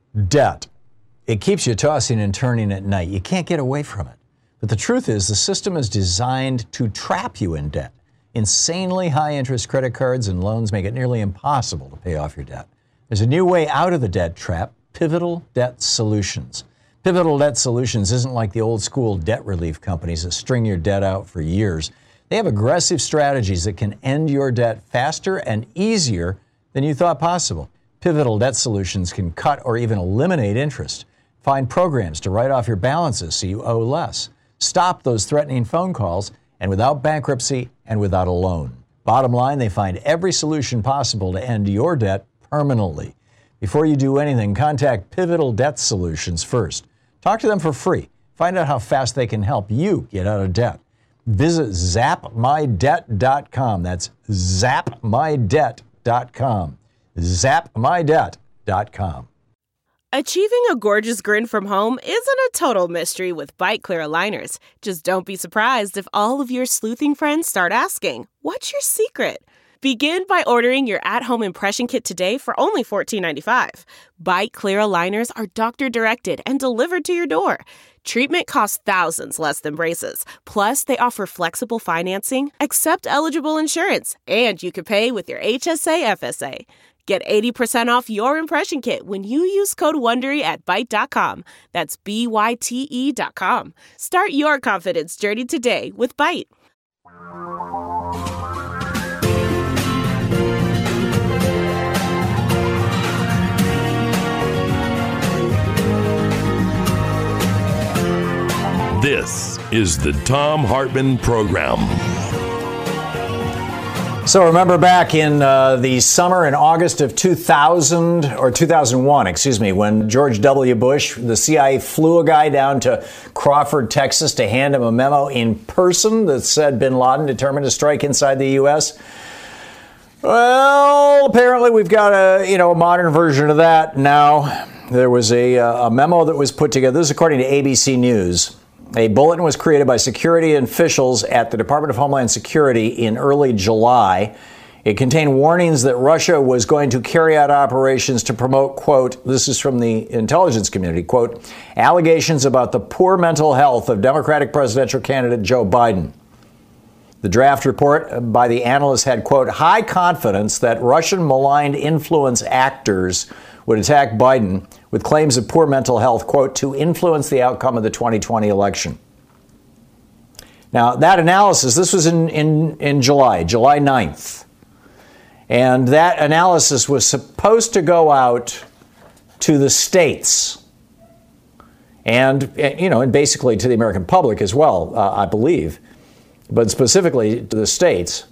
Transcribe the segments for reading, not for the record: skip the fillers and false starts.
Debt. It keeps you tossing and turning at night. You can't get away from it. But the truth is, the system is designed to trap you in debt. Insanely high interest credit cards and loans make it nearly impossible to pay off your debt. There's a new way out of the debt trap: Pivotal Debt Solutions. Pivotal Debt Solutions isn't like the old school debt relief companies that string your debt out for years. They have aggressive strategies that can end your debt faster and easier than you thought possible. Pivotal Debt Solutions can cut or even eliminate interest. Find programs to write off your balances so you owe less. Stop those threatening phone calls, and without bankruptcy and without a loan. Bottom line, they find every solution possible to end your debt permanently. Before you do anything, contact Pivotal Debt Solutions first. Talk to them for free. Find out how fast they can help you get out of debt. Visit zapmydebt.com. That's zapmydebt.com. zapmydebt.com. Achieving a gorgeous grin from home isn't a total mystery with Byte Clear aligners. Just don't be surprised if all of your sleuthing friends start asking, "What's your secret?" Begin by ordering your at-home impression kit today for only $14.95. Byte Clear aligners are doctor-directed and delivered to your door. Treatment costs thousands less than braces. Plus, they offer flexible financing, accept eligible insurance, and you can pay with your HSA FSA. Get 80% off your impression kit when you use code WONDERY at Byte.com. That's BYTE.com. Start your confidence journey today with Byte. This is the Thom Hartmann Program. So remember back in the summer in August of 2001, when George W. Bush, the CIA, flew a guy down to Crawford, Texas to hand him a memo in person that said bin Laden determined to strike inside the U.S.? Well, apparently we've got a modern version of that now. There was a memo that was put together. This is according to ABC News. A bulletin was created by security officials at the Department of Homeland Security in early July. It contained warnings that Russia was going to carry out operations to promote, quote, this is from the intelligence community, quote, allegations about the poor mental health of Democratic presidential candidate Joe Biden. The draft report by the analysts had, quote, high confidence that Russian maligned influence actors would attack Biden with claims of poor mental health, quote, to influence the outcome of the 2020 election. Now, that analysis, this was in July 9th. And that analysis was supposed to go out to the states and basically to the American public as well, I believe, but specifically to the states.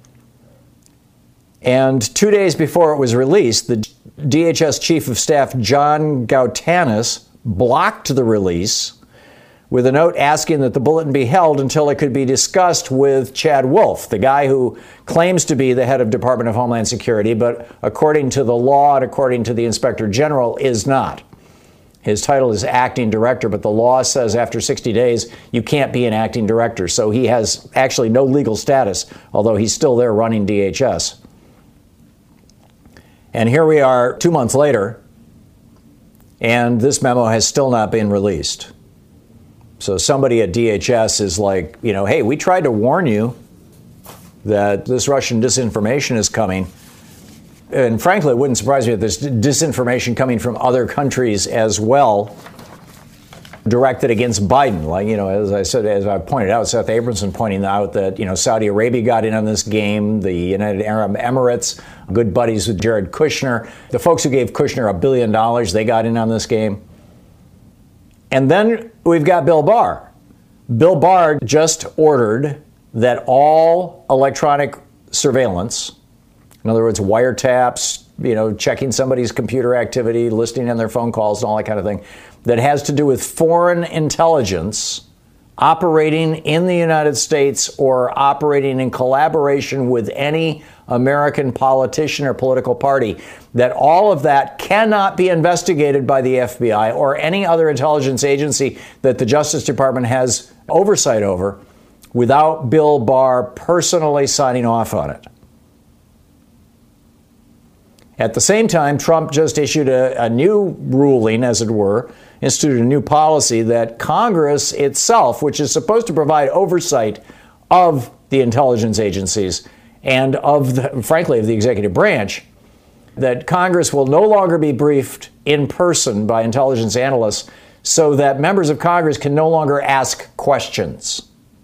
And 2 days before it was released, the DHS Chief of Staff John Gautanis blocked the release with a note asking that the bulletin be held until it could be discussed with Chad Wolf, the guy who claims to be the head of Department of Homeland Security, but according to the law and according to the Inspector General is not. His title is acting director, but the law says after 60 days, you can't be an acting director. So he has actually no legal status, although he's still there running DHS. And here we are 2 months later, and this memo has still not been released. So somebody at DHS is like, hey, we tried to warn you that this Russian disinformation is coming. And frankly, it wouldn't surprise me if there's disinformation coming from other countries as well, directed against Biden. Like, as I said, as I pointed out, Seth Abramson pointing out that, Saudi Arabia got in on this game, the United Arab Emirates, good buddies with Jared Kushner. The folks who gave Kushner $1 billion, they got in on this game. And then we've got Bill Barr. Bill Barr just ordered that all electronic surveillance, in other words, wiretaps, checking somebody's computer activity, listening on their phone calls and all that kind of thing, that has to do with foreign intelligence operating in the United States or operating in collaboration with any American politician or political party, that all of that cannot be investigated by the FBI or any other intelligence agency that the Justice Department has oversight over without Bill Barr personally signing off on it. At the same time, Trump just issued a new ruling, as it were, instituted a new policy that Congress itself, which is supposed to provide oversight of the intelligence agencies and frankly, of the executive branch, that Congress will no longer be briefed in person by intelligence analysts so that members of Congress can no longer ask questions.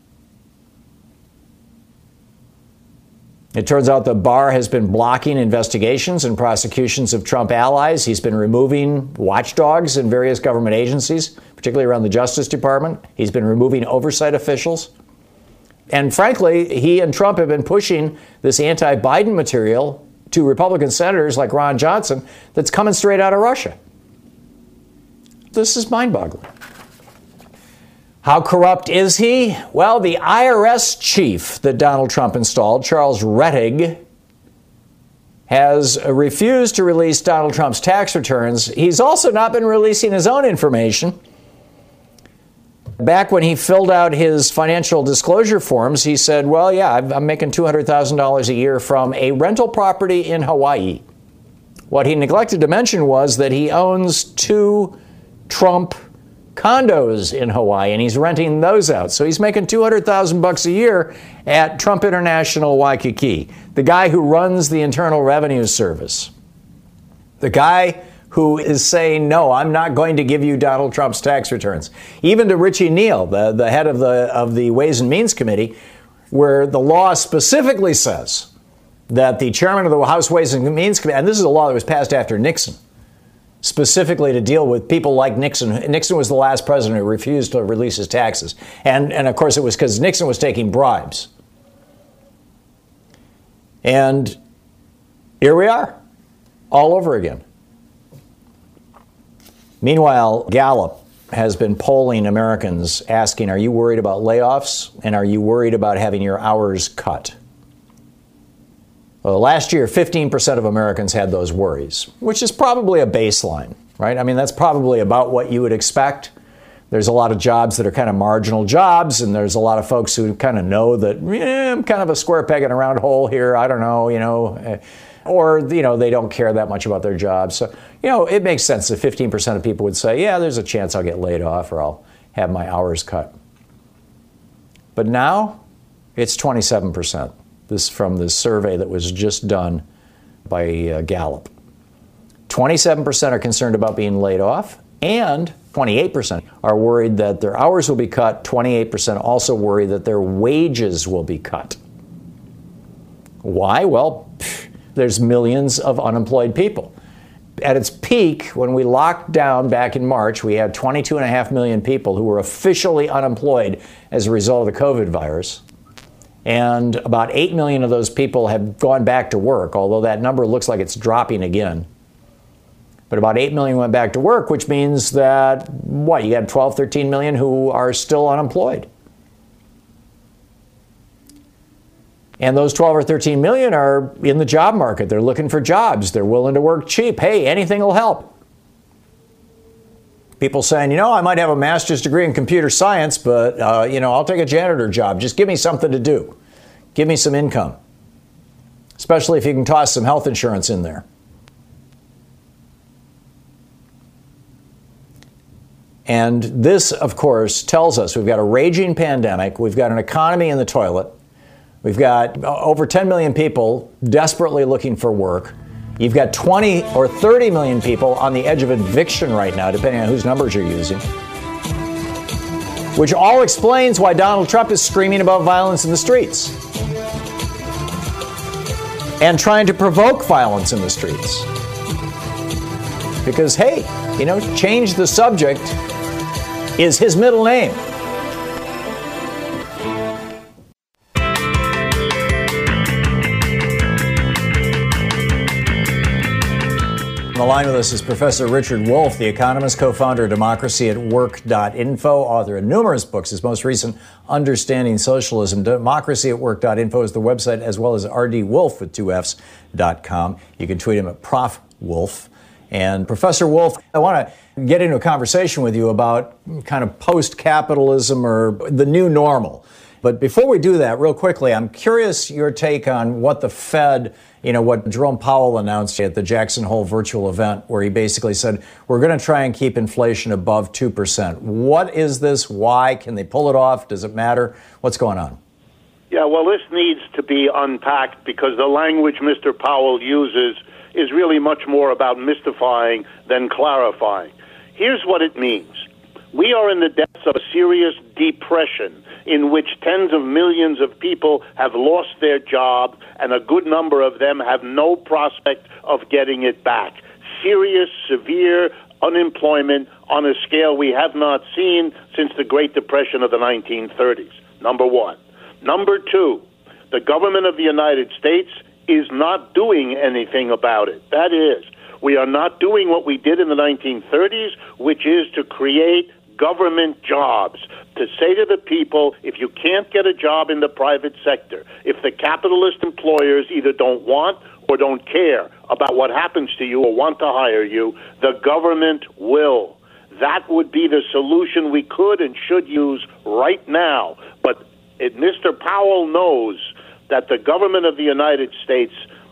It turns out the Barr has been blocking investigations and prosecutions of Trump allies. He's been removing watchdogs in various government agencies, particularly around the Justice Department. He's been removing oversight officials. And frankly, he and Trump have been pushing this anti-Biden material to Republican senators like Ron Johnson that's coming straight out of Russia. This is mind-boggling. How corrupt is he? Well, the IRS chief that Donald Trump installed, Charles Rettig, has refused to release Donald Trump's tax returns. He's also not been releasing his own information. Back when he filled out his financial disclosure forms, he said, well, yeah, I'm making $200,000 a year from a rental property in Hawaii. What he neglected to mention was that he owns 2 Trump condos in Hawaii, and he's renting those out. So he's making $200,000 a year at Trump International Waikiki, the guy who runs the Internal Revenue Service, the guy who is saying, no, I'm not going to give you Donald Trump's tax returns. Even to Richie Neal, the head of the Ways and Means Committee, where the law specifically says that the chairman of the House Ways and Means Committee, and this is a law that was passed after Nixon, specifically to deal with people like Nixon. Nixon was the last president who refused to release his taxes. And of course, it was because Nixon was taking bribes. And here we are, all over again. Meanwhile, Gallup has been polling Americans asking, are you worried about layoffs? And are you worried about having your hours cut? Well, last year, 15% of Americans had those worries, which is probably a baseline, right? I mean, that's probably about what you would expect. There's a lot of jobs that are kind of marginal jobs, and there's a lot of folks who kind of know that, I'm kind of a square peg in a round hole here. I don't know, or, they don't care that much about their jobs. So, it makes sense that 15% of people would say, yeah, there's a chance I'll get laid off or I'll have my hours cut. But now it's 27%. This from the survey that was just done by Gallup. 27% are concerned about being laid off, and 28% are worried that their hours will be cut. 28% also worry that their wages will be cut. Why? Well, there's millions of unemployed people. At its peak, when we locked down back in March, we had 22.5 million people who were officially unemployed as a result of the COVID virus. And about 8 million of those people have gone back to work, although that number looks like it's dropping again. But about 8 million went back to work, which means that, you got 12, 13 million who are still unemployed. And those 12 or 13 million are in the job market. They're looking for jobs. They're willing to work cheap. Hey, anything will help. People saying, I might have a master's degree in computer science, but, I'll take a janitor job. Just give me something to do. Give me some income. Especially if you can toss some health insurance in there. And this, of course, tells us we've got a raging pandemic. We've got an economy in the toilet. We've got over 10 million people desperately looking for work. You've got 20 or 30 million people on the edge of eviction right now, depending on whose numbers you're using. Which all explains why Donald Trump is screaming about violence in the streets. And trying to provoke violence in the streets. Because, hey, change the subject is his middle name. On the line with us is Professor Richard Wolff, the economist, co-founder of democracyatwork.info, author of numerous books. His most recent, Understanding Socialism. Democracyatwork.info is the website, as well as rdwolf with 2fs.com. You can tweet him at Prof. Wolff. And Professor Wolff, I want to get into a conversation with you about kind of post-capitalism or the new normal. But before we do that, real quickly, I'm curious your take on what the Fed, what Jerome Powell announced at the Jackson Hole virtual event, where he basically said, we're going to try and keep inflation above 2%. What is this? Why? Can they pull it off? Does it matter? What's going on? Yeah, well, this needs to be unpacked because the language Mr. Powell uses is really much more about mystifying than clarifying. Here's what it means. We are in the depths of a serious depression in which tens of millions of people have lost their job and a good number of them have no prospect of getting it back. Serious, severe unemployment on a scale we have not seen since the Great Depression of the 1930s, number one. Number two, the government of the United States is not doing anything about it. That is, we are not doing what we did in the 1930s, which is to create government jobs, to say to the people, if you can't get a job in the private sector, if the capitalist employers either don't want or don't care about what happens to you or want to hire you, the government will. That would be the solution we could and should use right now. But Mr. Powell knows that the government of the United States,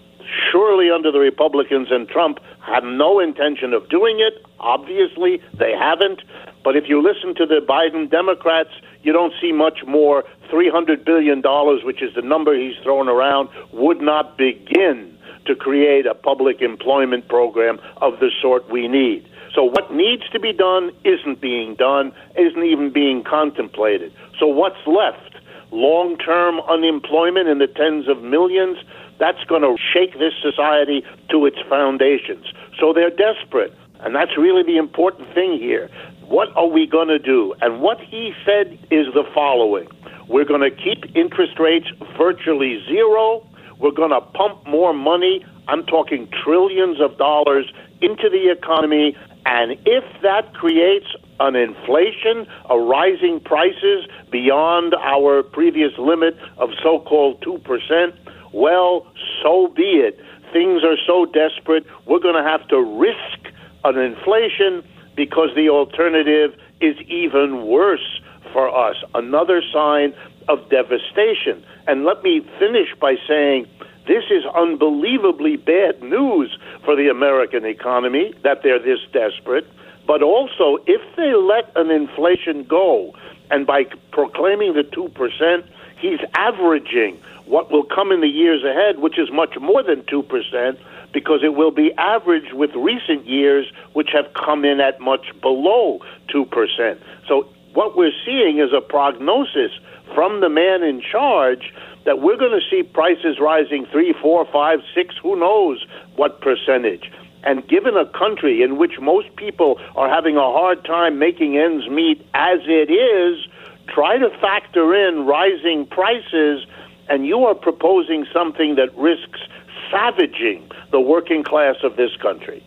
surely under the Republicans and Trump, have no intention of doing it. Obviously, they haven't. But if you listen to the Biden Democrats, you don't see much more. $300 billion, which is the number he's thrown around, would not begin to create a public employment program of the sort we need. So what needs to be done isn't being done, isn't even being contemplated. So what's left? Long-term unemployment in the tens of millions? That's going to shake this society to its foundations. So they're desperate, and that's really the important thing here. What are we going to do? And what he said is the following. We're going to keep interest rates virtually zero. We're going to pump more money, I'm talking trillions of dollars, into the economy. And if that creates an inflation, a rising prices beyond our previous limit of so-called 2%, well, so be it. Things are so desperate, we're going to have to risk an inflation because the alternative is even worse for us. Another sign of devastation. And let me finish by saying this is unbelievably bad news for the American economy, that they're this desperate. But also, if they let an inflation go, and by proclaiming the 2%, he's averaging what will come in the years ahead, which is much more than 2%, because it will be averaged with recent years, which have come in at much below 2%. So what we're seeing is a prognosis from the man in charge that we're going to see prices rising 3, 4, 5, 6, who knows what percentage. And given a country in which most people are having a hard time making ends meet as it is, try to factor in rising prices, and you are proposing something that risks savaging the working class of this country.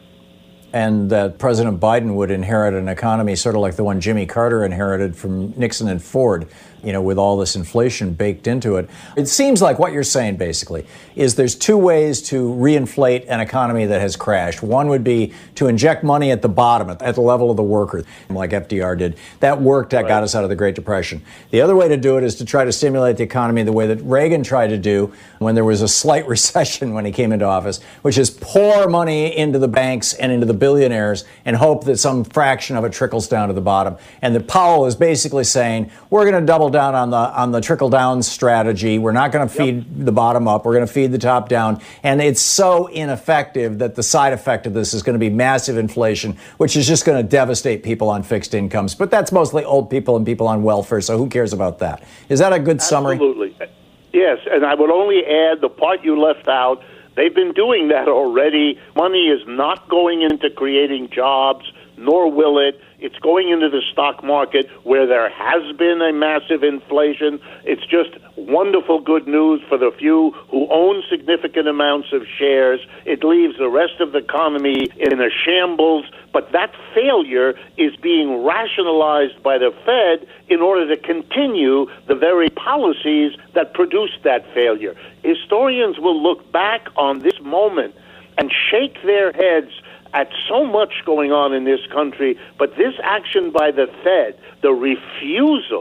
And that President Biden would inherit an economy sort of like the one Jimmy Carter inherited from Nixon and Ford, with all this inflation baked into it. It seems like what you're saying, basically, is there's two ways to reinflate an economy that has crashed. One would be to inject money at the bottom, at the level of the worker, like FDR did. That worked. That got us out of the Great Depression. The other way to do it is to try to stimulate the economy the way that Reagan tried to do when there was a slight recession when he came into office, which is pour money into the banks and into the billionaires and hope that some fraction of it trickles down to the bottom. And that Powell is basically saying, we're going to double down on the trickle down strategy. We're not going to feed the bottom up. We're going to feed the top down. And it's so ineffective that the side effect of this is going to be massive inflation, which is just going to devastate people on fixed incomes. But that's mostly old people and people on welfare. So who cares about that? Is that a good summary? Absolutely. Yes. And I would only add the part you left out. They've been doing that already. Money is not going into creating jobs, nor will it. It's going into the stock market where there has been a massive inflation. It's just wonderful good news for the few who own significant amounts of shares. It leaves the rest of the economy in a shambles. But that failure is being rationalized by the Fed in order to continue the very policies that produced that failure. Historians will look back on this moment and shake their heads at so much going on in this country, but this action by the Fed, the refusal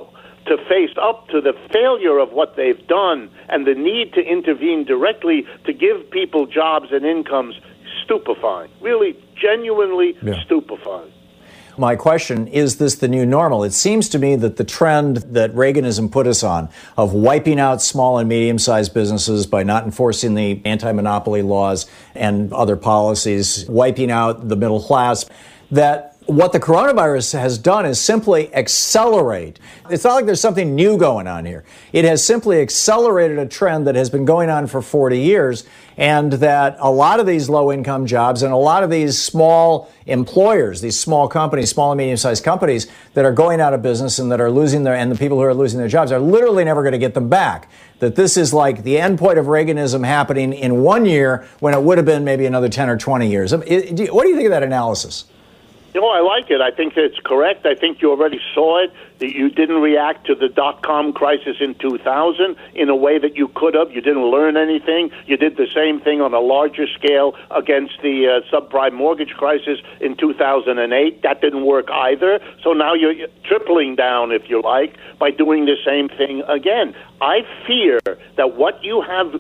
to face up to the failure of what they've done and the need to intervene directly to give people jobs and incomes, stupefying. Really, genuinely stupefying. My question, is this the new normal? It seems to me that the trend that Reaganism put us on of wiping out small and medium-sized businesses by not enforcing the anti-monopoly laws and other policies, wiping out the middle class, that what the coronavirus has done is simply accelerate. It's not like there's something new going on here. It has simply accelerated a trend that has been going on for 40 years, and that a lot of these low-income jobs and a lot of these small employers, these small companies, small and medium-sized companies that are going out of business and that are losing and the people who are losing their jobs are literally never going to get them back. That this is like the end point of Reaganism happening in 1 year when it would have been maybe another 10 or 20 years. What do you think of that analysis? I like it. I think it's correct. I think you already saw it, that you didn't react to the dot-com crisis in 2000 in a way that you could have. You didn't learn anything. You did the same thing on a larger scale against the subprime mortgage crisis in 2008. That didn't work either. So now you're tripling down, if you like, by doing the same thing again. I fear that what you have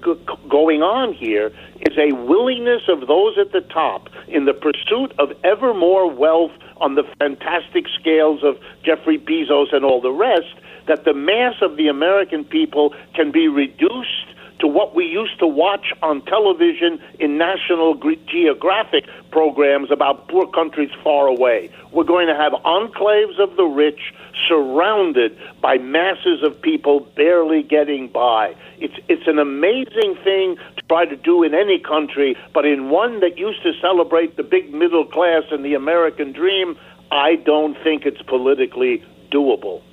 going on here is a willingness of those at the top in the pursuit of ever more wealth on the fantastic scales of Jeffrey Bezos and all the rest, that the mass of the American people can be reduced to what we used to watch on television in National Geographic programs about poor countries far away. We're going to have enclaves of the rich surrounded by masses of people barely getting by. It's an amazing thing to try to do in any country, but in one that used to celebrate the big middle class and the American dream, I don't think it's politically doable.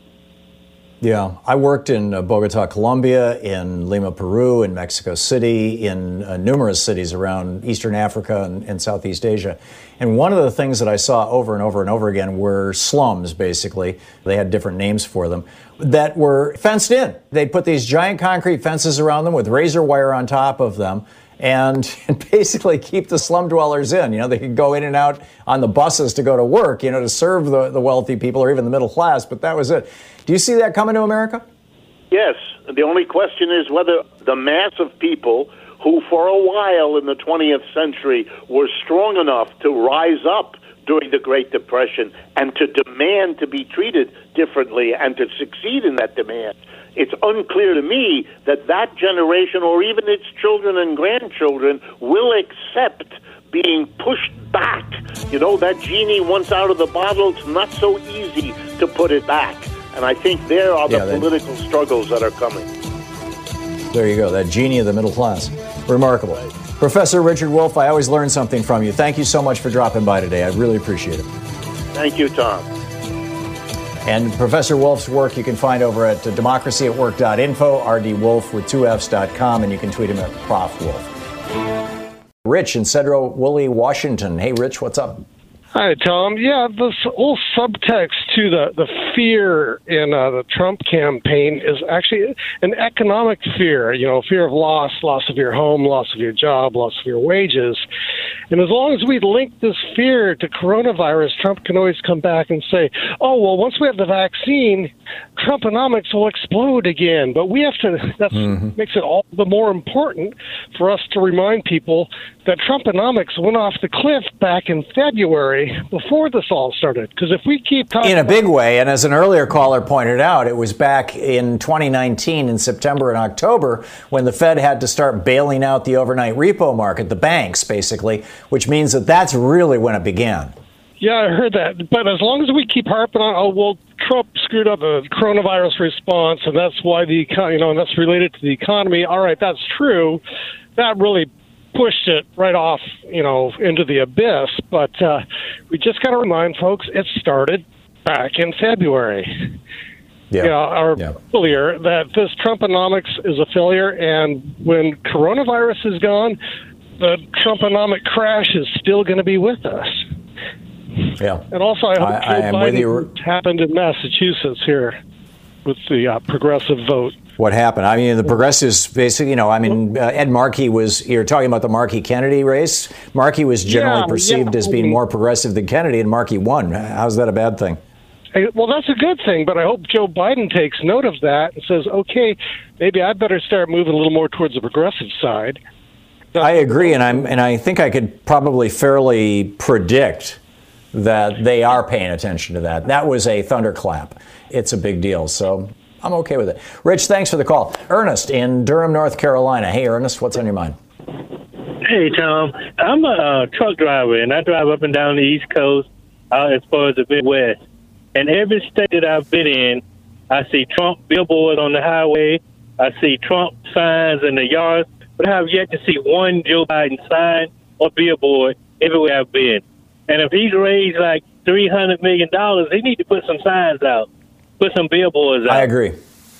Yeah, I worked in Bogota, Colombia, in Lima, Peru, in Mexico City, in numerous cities around Eastern Africa and Southeast Asia. And one of the things that I saw over and over and over again were slums, basically. They had different names for them, that were fenced in. They'd put these giant concrete fences around them with razor wire on top of them and basically keep the slum dwellers in. They could go in and out on the buses to go to work, to serve the wealthy people or even the middle class, but that was it. Do you see that coming to America? Yes. The only question is whether the mass of people who for a while in the 20th century were strong enough to rise up during the Great Depression and to demand to be treated differently and to succeed in that demand. It's unclear to me that that generation or even its children and grandchildren will accept being pushed back. That genie once out of the bottle, it's not so easy to put it back. And I think there are the political struggles that are coming. There you go, that genie of the middle class. Remarkable. Right. Professor Richard Wolff, I always learn something from you. Thank you so much for dropping by today. I really appreciate it. Thank you, Tom. And Professor Wolff's work you can find over at democracyatwork.info, rdwolf with 2fs.com, and you can tweet him at Prof. Wolff. Rich in Cedro Woolley, Washington. Hey, Rich, what's up? Hi, Tom. Yeah, this whole subtext to the fear in the Trump campaign is actually an economic fear, fear of loss of your home, loss of your job, loss of your wages. And as long as we link this fear to coronavirus, Trump can always come back and say, oh, well, once we have the vaccine, Trumponomics will explode again. But we have to, makes it all the more important for us to remind people that Trumponomics went off the cliff back in February before this all started. Because if we keep talking in a big way, and as an earlier caller pointed out, it was back in 2019 in September and October when the Fed had to start bailing out the overnight repo market, the banks basically, which means that that's really when it began. Yeah, I heard that. But as long as we keep harping on, Trump screwed up the coronavirus response, and that's why and that's related to the economy. All right, that's true. That really pushed it right off, into the abyss. But we just got to remind folks it started back in February. Earlier, that this Trumponomics is a failure, and when coronavirus is gone, the Trumponomic crash is still going to be with us. Yeah. And also, I hope Joe Biden happened in Massachusetts here with the progressive vote. What happened? I mean, the progressives basically, Ed Markey you're talking about the Markey-Kennedy race? Markey was generally perceived as being more progressive than Kennedy, and Markey won. How's that a bad thing? Well, that's a good thing, but I hope Joe Biden takes note of that and says, okay, maybe I better start moving a little more towards the progressive side. I agree, and I think I could probably fairly predict that they are paying attention to that. That was a thunderclap. It's a big deal, so I'm okay with it. Rich, thanks for the call. Ernest in Durham, North Carolina. Hey, Ernest, what's on your mind? Hey, Tom. I'm a truck driver, and I drive up and down the East Coast as far as the Midwest. And every state that I've been in, I see Trump billboards on the highway. I see Trump signs in the yards. But I have yet to see one Joe Biden sign or billboard everywhere I've been. And if he's raised like $300 million, he needs to put some signs out, put some billboards out. I agree.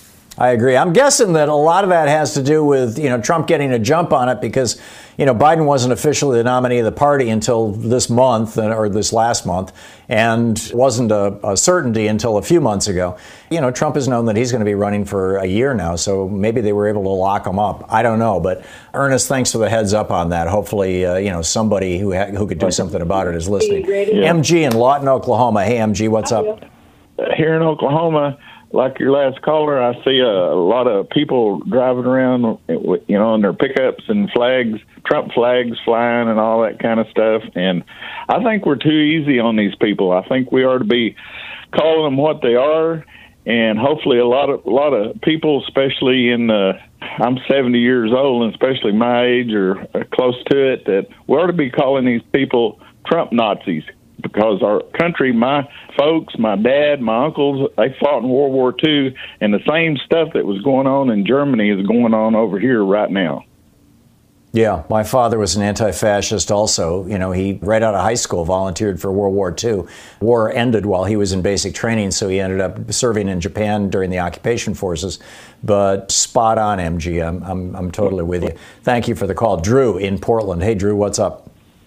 I'm guessing that a lot of that has to do with, Trump getting a jump on it because, Biden wasn't officially the nominee of the party until this month or this last month and wasn't a certainty until a few months ago. Trump has known that he's going to be running for a year now, so maybe they were able to lock him up. I don't know. But Ernest, thanks for the heads up on that. Hopefully, somebody who could do something about it is listening. MG in Lawton, Oklahoma. Hey, MG, what's up? Here in Oklahoma, like your last caller, I see a lot of people driving around, in their pickups and flags, Trump flags flying and all that kind of stuff. And I think we're too easy on these people. I think we ought to be calling them what they are. And hopefully a lot of people, especially I'm 70 years old, and especially my age or close to it, that we ought to be calling these people Trump Nazis. Because our country, my folks, my dad, my uncles, they fought in World War II, and the same stuff that was going on in Germany is going on over here right now. Yeah, my father was an anti-fascist also. He, right out of high school, volunteered for World War II. War ended while he was in basic training, so he ended up serving in Japan during the occupation forces. But spot on, MG. I'm totally with you. Thank you for the call. Drew in Portland. Hey, Drew, what's up?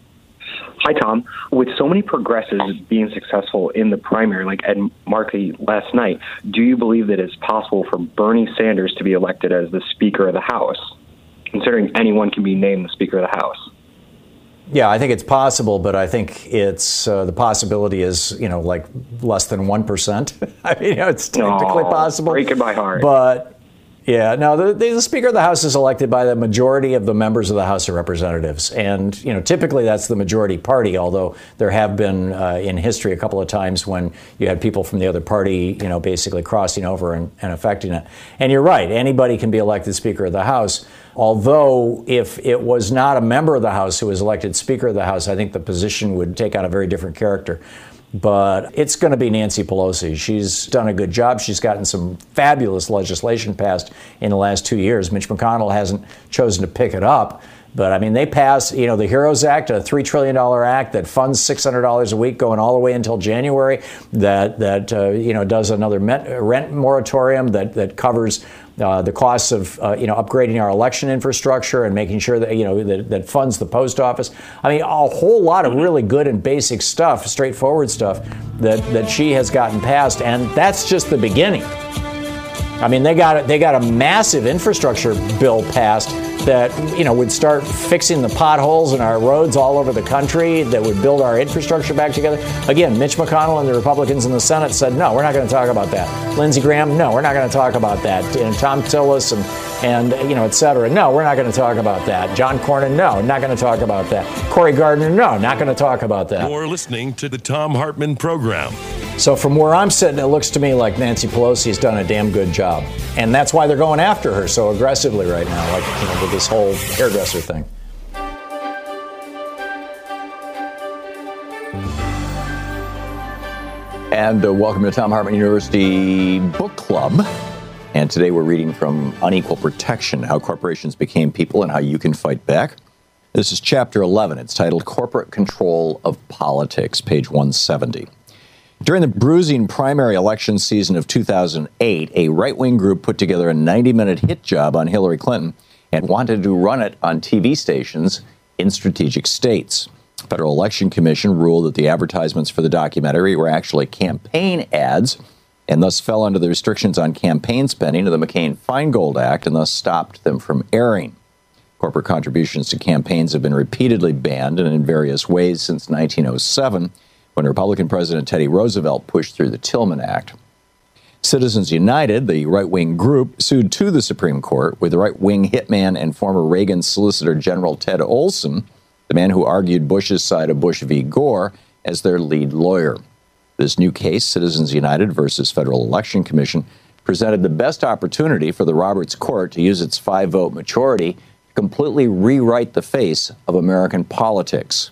Hi, Tom. With so many progressives being successful in the primary, like Ed Markey last night, do you believe that it's possible for Bernie Sanders to be elected as the Speaker of the House, considering anyone can be named the Speaker of the House? Yeah, I think it's possible, but I think it's the possibility is, like less than 1%. I mean, it's technically possible. Break it by heart. But yeah, no, the Speaker of the House is elected by the majority of the members of the House of Representatives. And, typically that's the majority party, although there have been in history a couple of times when you had people from the other party, basically crossing over and affecting it. And you're right, anybody can be elected Speaker of the House. Although if it was not a member of the House who was elected Speaker of the House, I think the position would take on a very different character. But it's going to be Nancy Pelosi. She's done a good job. She's gotten some fabulous legislation passed in the last 2 years. Mitch McConnell hasn't chosen to pick it up. But, I mean, they passed, the HEROES Act, a $3 trillion act that funds $600 a week going all the way until January, that does another rent moratorium that covers the costs of, upgrading our election infrastructure and making sure that, that funds the post office. I mean, a whole lot of really good and basic stuff, straightforward stuff that she has gotten passed. And that's just the beginning. I mean, they got a massive infrastructure bill passed that, would start fixing the potholes in our roads all over the country, that would build our infrastructure back together. Again, Mitch McConnell and the Republicans in the Senate said, no, we're not going to talk about that. Lindsey Graham, no, we're not going to talk about that. And Tom Tillis and et cetera, no, we're not going to talk about that. John Cornyn, no, not going to talk about that. Cory Gardner, no, not going to talk about that. You're listening to the Thom Hartmann Program. So from where I'm sitting, it looks to me like Nancy Pelosi has done a damn good job. And that's why they're going after her so aggressively right now, like, with this whole hairdresser thing. And welcome to Thom Hartmann University Book Club. And today we're reading from Unequal Protection, How Corporations Became People and How You Can Fight Back. This is chapter 11. It's titled Corporate Control of Politics, page 170. During the bruising primary election season of 2008, a right-wing group put together a 90-minute hit job on Hillary Clinton and wanted to run it on TV stations in strategic states. The Federal Election Commission ruled that the advertisements for the documentary were actually campaign ads and thus fell under the restrictions on campaign spending of the McCain-Feingold Act and thus stopped them from airing. Corporate contributions to campaigns have been repeatedly banned and in various ways since 1907. when Republican President Teddy Roosevelt pushed through the Tillman Act. Citizens United, the right-wing group, sued to the Supreme Court with the right-wing hitman and former Reagan Solicitor General Ted Olson, the man who argued Bush's side of Bush v. Gore, as their lead lawyer. This new case, Citizens United versus Federal Election Commission, presented the best opportunity for the Roberts Court to use its 5-vote majority to completely rewrite the face of American politics,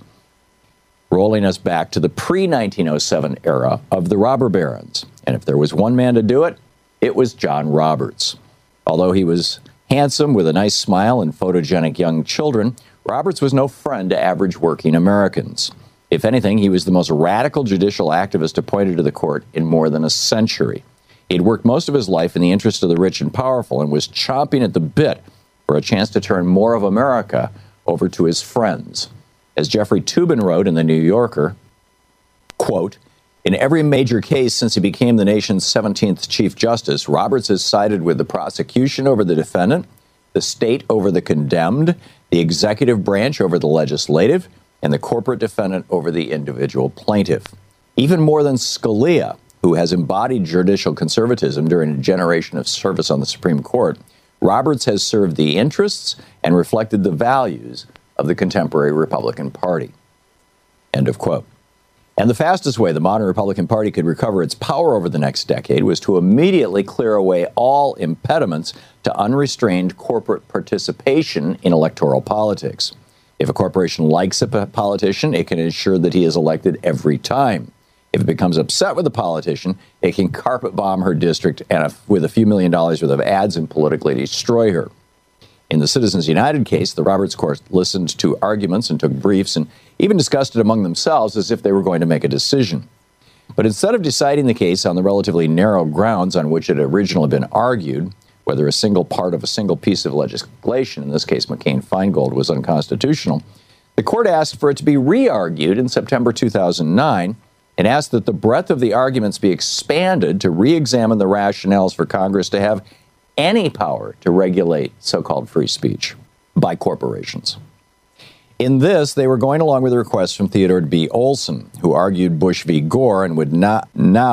rolling us back to the pre-1907 era of the robber barons. And if there was one man to do it, it was John Roberts. Although he was handsome with a nice smile and photogenic young children, Roberts was no friend to average working Americans. If anything, he was the most radical judicial activist appointed to the court in more than a century. He'd worked most of his life in the interest of the rich and powerful and was chomping at the bit for a chance to turn more of America over to his friends. As Jeffrey Toobin wrote in The New Yorker, quote, "In every major case since he became the nation's 17th Chief Justice, Roberts has sided with the prosecution over the defendant, the state over the condemned, the executive branch over the legislative, and the corporate defendant over the individual plaintiff. Even more than Scalia, who has embodied judicial conservatism during a generation of service on the Supreme Court, Roberts has served the interests and reflected the values of the contemporary Republican Party." End of quote. And the fastest way the modern Republican Party could recover its power over the next decade was to immediately clear away all impediments to unrestrained corporate participation in electoral politics. If a corporation likes a politician, it can ensure that he is elected every time. If it becomes upset with a politician, it can carpet bomb her district and with a few $1 million worth of ads and politically destroy her. In the Citizens United case, the Roberts Court listened to arguments and took briefs and even discussed it among themselves as if they were going to make a decision. But instead of deciding the case on the relatively narrow grounds on which it had originally been argued, whether a single part of a single piece of legislation, in this case McCain-Feingold, was unconstitutional, the court asked for it to be re-argued in September 2009 and asked that the breadth of the arguments be expanded to re-examine the rationales for Congress to have any power to regulate so-called free speech by corporations. In this, they were going along with a request from Theodore B. Olson, who argued Bush v. Gore and would not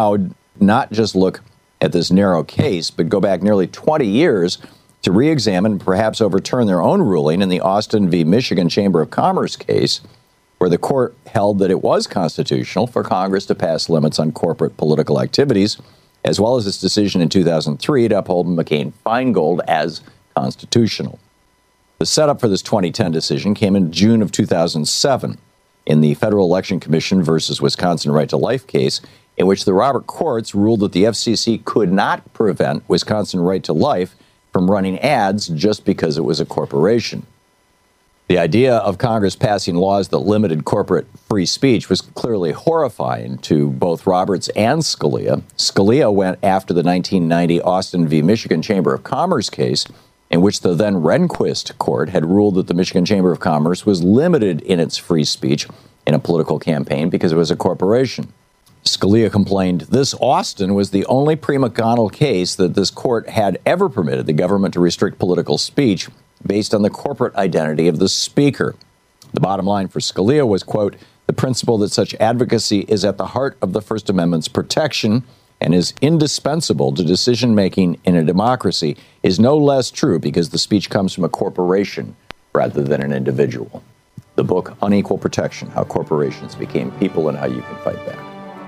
just look at this narrow case, but go back nearly 20 years to re-examine and perhaps overturn their own ruling in the Austin v. Michigan Chamber of Commerce case, where the court held that it was constitutional for Congress to pass limits on corporate political activities, as well as its decision in 2003 to uphold McCain-Feingold as constitutional. The setup for this 2010 decision came in June of 2007 in the Federal Election Commission versus Wisconsin Right to Life case, in which the Robert courts ruled that the FCC could not prevent Wisconsin Right to Life from running ads just because it was a corporation. The idea of Congress passing laws that limited corporate free speech was clearly horrifying to both Roberts and Scalia. Scalia went after the 1990 Austin v. Michigan Chamber of Commerce case, in which the then Rehnquist court had ruled that the Michigan Chamber of Commerce was limited in its free speech in a political campaign because it was a corporation. Scalia complained this Austin was the only pre-McConnell case that this court had ever permitted the government to restrict political speech based on the corporate identity of the speaker. The bottom line for Scalia was, quote, "The principle that such advocacy is at the heart of the First Amendment's protection and is indispensable to decision-making in a democracy is no less true because the speech comes from a corporation rather than an individual." The book, Unequal Protection, How Corporations Became People and How You Can Fight Back.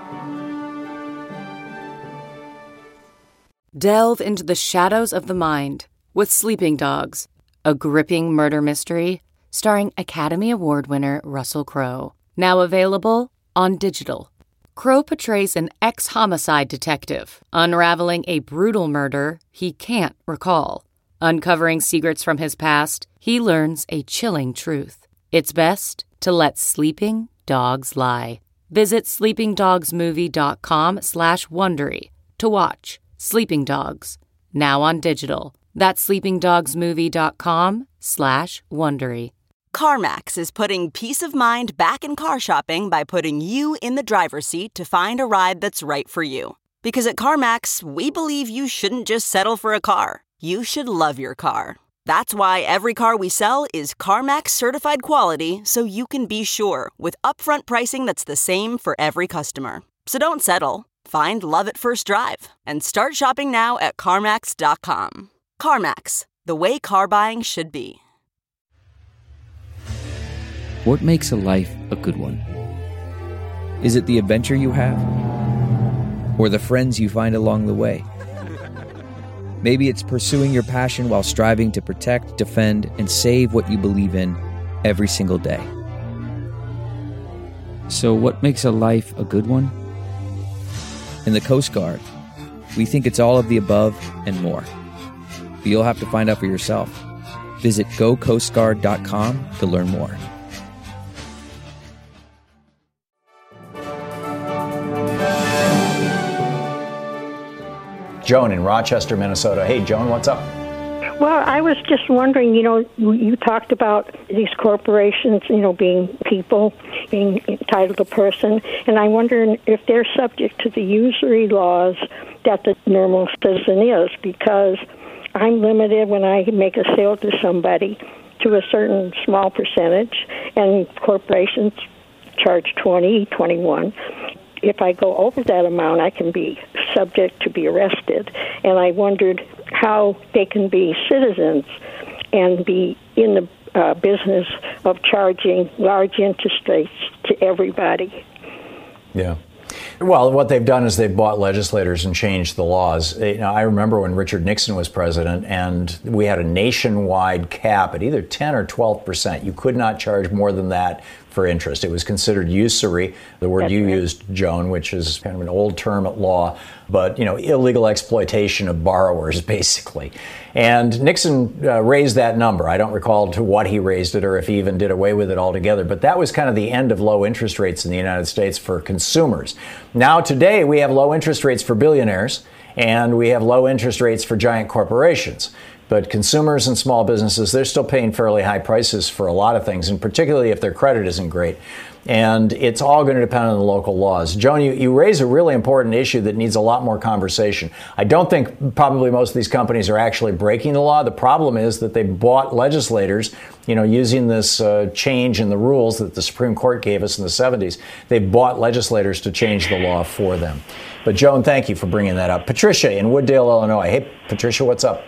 Delve into the shadows of the mind with Sleeping Dogs, a gripping murder mystery starring Academy Award winner Russell Crowe. Now available on digital. Crowe portrays an ex-homicide detective unraveling a brutal murder he can't recall. Uncovering secrets from his past, he learns a chilling truth. It's best to let sleeping dogs lie. Visit sleepingdogsmovie.com/Wondery to watch Sleeping Dogs, now on digital. That's sleepingdogsmovie.com/Wondery. CarMax is putting peace of mind back in car shopping by putting you in the driver's seat to find a ride that's right for you. Because at CarMax, we believe you shouldn't just settle for a car. You should love your car. That's why every car we sell is CarMax certified quality, so you can be sure with upfront pricing that's the same for every customer. So don't settle. Find love at first drive and start shopping now at CarMax.com. CarMax, the way car buying should be. What makes a life a good one? Is it the adventure you have? Or the friends you find along the way? Maybe it's pursuing your passion while striving to protect, defend, and save what you believe in every single day. So what makes a life a good one? In the Coast Guard, we think it's all of the above and more. But you'll have to find out for yourself. Visit gocoastguard.com to learn more. Joan in Rochester, Minnesota. Hey, Joan, what's up? Well, I was just wondering, you talked about these corporations, being people, being entitled to person, and I wonder if they're subject to the usury laws that the normal citizen is, because I'm limited when I make a sale to somebody to a certain small percentage, and corporations charge 20, 21. If I go over that amount, I can be subject to be arrested. And I wondered how they can be citizens and be in the business of charging large interest rates to everybody. Yeah. Well, what they've done is they've bought legislators and changed the laws. I remember when Richard Nixon was president, and we had a nationwide cap at either 10 or 12%. You could not charge more than that for interest. It was considered usury, the word That's you right. used, Joan, which is kind of an old term at law, but, illegal exploitation of borrowers, basically. And Nixon raised that number. I don't recall to what he raised it or if he even did away with it altogether, but that was kind of the end of low interest rates in the United States for consumers. Now, today, we have low interest rates for billionaires, and we have low interest rates for giant corporations. But consumers and small businesses, they're still paying fairly high prices for a lot of things, and particularly if their credit isn't great. And it's all going to depend on the local laws. Joan, you raise a really important issue that needs a lot more conversation. I don't think probably most of these companies are actually breaking the law. The problem is that they bought legislators, using this change in the rules that the Supreme Court gave us in the 70s. They bought legislators to change the law for them. But Joan, thank you for bringing that up. Patricia in Wooddale, Illinois. Hey, Patricia, what's up?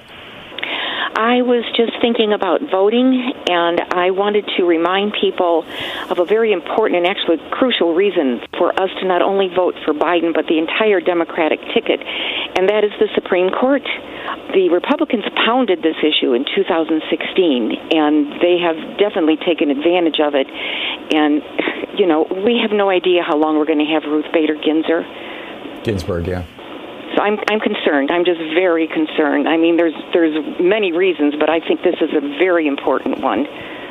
I was just thinking about voting, and I wanted to remind people of a very important and actually crucial reason for us to not only vote for Biden, but the entire Democratic ticket, and that is the Supreme Court. The Republicans pounded this issue in 2016, and they have definitely taken advantage of it. And, we have no idea how long we're going to have Ruth Bader Ginsburg, yeah. So I'm concerned. I'm just very concerned. I mean, there's many reasons, but I think this is a very important one.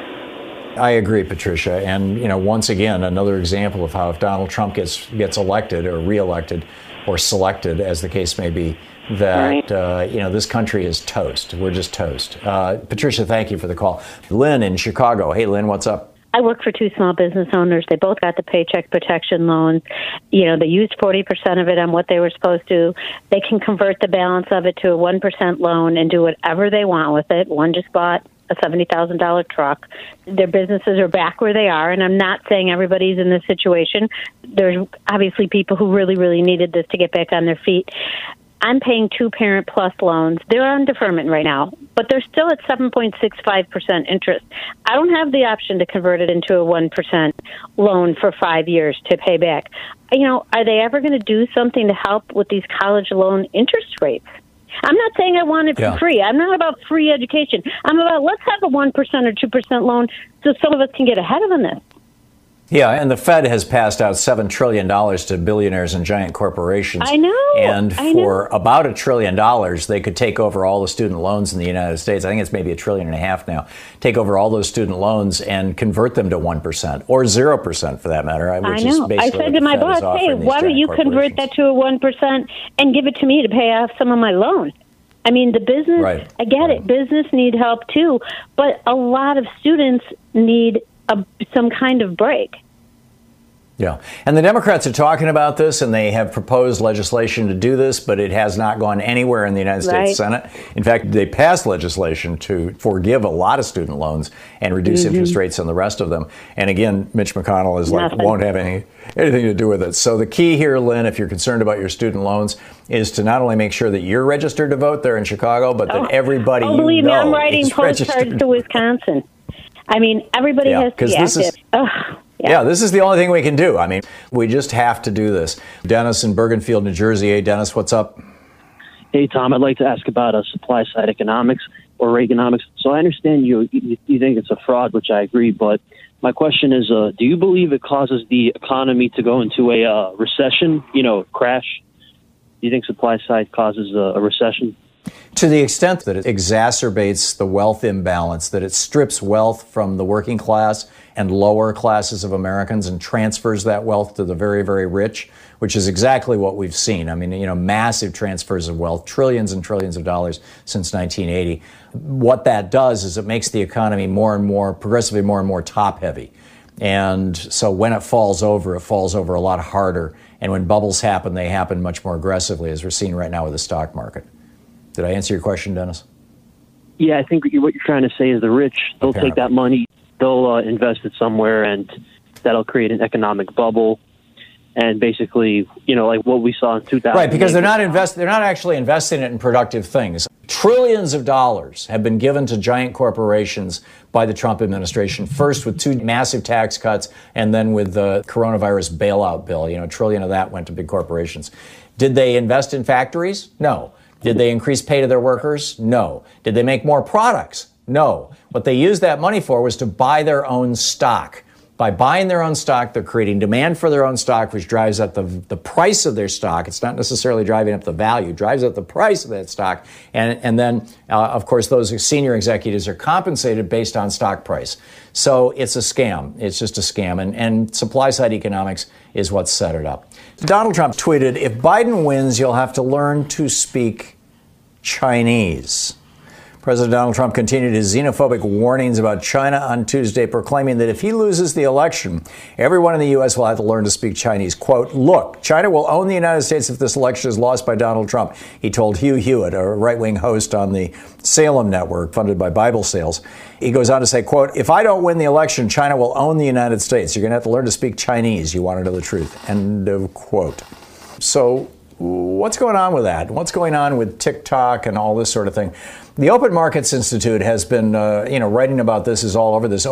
I agree, Patricia. And, once again, another example of how if Donald Trump gets elected or reelected or selected, as the case may be, that, right. This country is toast. We're just toast. Patricia, thank you for the call. Lynn in Chicago. Hey, Lynn, what's up? I work for two small business owners. They both got the Paycheck Protection loans. They used 40% of it on what they were supposed to. They can convert the balance of it to a 1% loan and do whatever they want with it. One just bought a $70,000 truck. Their businesses are back where they are, and I'm not saying everybody's in this situation. There's obviously people who really, really needed this to get back on their feet. I'm paying 2-parent plus loans. They're on deferment right now, but they're still at 7.65% interest. I don't have the option to convert it into a 1% loan for 5 years to pay back. Are they ever going to do something to help with these college loan interest rates? I'm not saying I want it for free. I'm not about free education. I'm about let's have a 1% or 2% loan so some of us can get ahead of this. Yeah, and the Fed has passed out $7 trillion to billionaires and giant corporations. I know. And for about $1 trillion, they could take over all the student loans in the United States. I think it's maybe $1.5 trillion now. Take over all those student loans and convert them to 1% or 0% for that matter. I know. I said to my boss, hey, why don't you convert that to a 1% and give it to me to pay off some of my loan? I mean, the business, right. I get it. Business need help too, but a lot of students need some kind of break. Yeah. And the Democrats are talking about this, and they have proposed legislation to do this, but it has not gone anywhere in the United States Senate. In fact, they passed legislation to forgive a lot of student loans and reduce interest rates on the rest of them. And again, Mitch McConnell is won't have anything to do with it. So the key here, Lynn, if you're concerned about your student loans, is to not only make sure that you're registered to vote there in Chicago, but that everybody believe me, I'm writing postcards to Wisconsin. I mean, everybody has to be active. Yeah, this is the only thing we can do. I mean, we just have to do this. Dennis in Bergenfield, New Jersey. Hey, Dennis, what's up? Hey, Tom, I'd like to ask about supply side economics or Reaganomics. So I understand you think it's a fraud, which I agree, but my question is, do you believe it causes the economy to go into a recession, crash? Do you think supply side causes a recession? To the extent that it exacerbates the wealth imbalance, that it strips wealth from the working class and lower classes of Americans and transfers that wealth to the very, very rich, which is exactly what we've seen. I mean, massive transfers of wealth, trillions and trillions of dollars since 1980. What that does is it makes the economy progressively more and more top heavy. And so when it falls over a lot harder. And when bubbles happen, they happen much more aggressively, as we're seeing right now with the stock market. Did I answer your question, Dennis? Yeah, I think what you're trying to say is the rich, they'll take that money, they'll invest it somewhere, and that'll create an economic bubble. And basically, like what we saw in 2000. Right, because they're not actually investing it in productive things. Trillions of dollars have been given to giant corporations by the Trump administration, first with 2 massive tax cuts and then with the coronavirus bailout bill. $1 trillion of that went to big corporations. Did they invest in factories? No. Did they increase pay to their workers? No. Did they make more products? No. What they used that money for was to buy their own stock. By buying their own stock, they're creating demand for their own stock, which drives up the price of their stock. It's not necessarily driving up the value, it drives up the price of that stock. And then, of course, those senior executives are compensated based on stock price. So it's a scam. It's just a scam. And supply-side economics is what set it up. Donald Trump tweeted, "If Biden wins, you'll have to learn to speak Chinese." President Donald Trump continued his xenophobic warnings about China on Tuesday, proclaiming that if he loses the election, everyone in the U.S. will have to learn to speak Chinese. Quote, "Look, China will own the United States if this election is lost by Donald Trump," he told Hugh Hewitt, a right-wing host on the Salem Network, funded by Bible Sales. He goes on to say, quote, "If I don't win the election, China will own the United States. You're going to have to learn to speak Chinese. You want to know the truth." End of quote. So what's going on with that? What's going on with TikTok and all this sort of thing? The Open Markets Institute has been, writing about this, is all over this.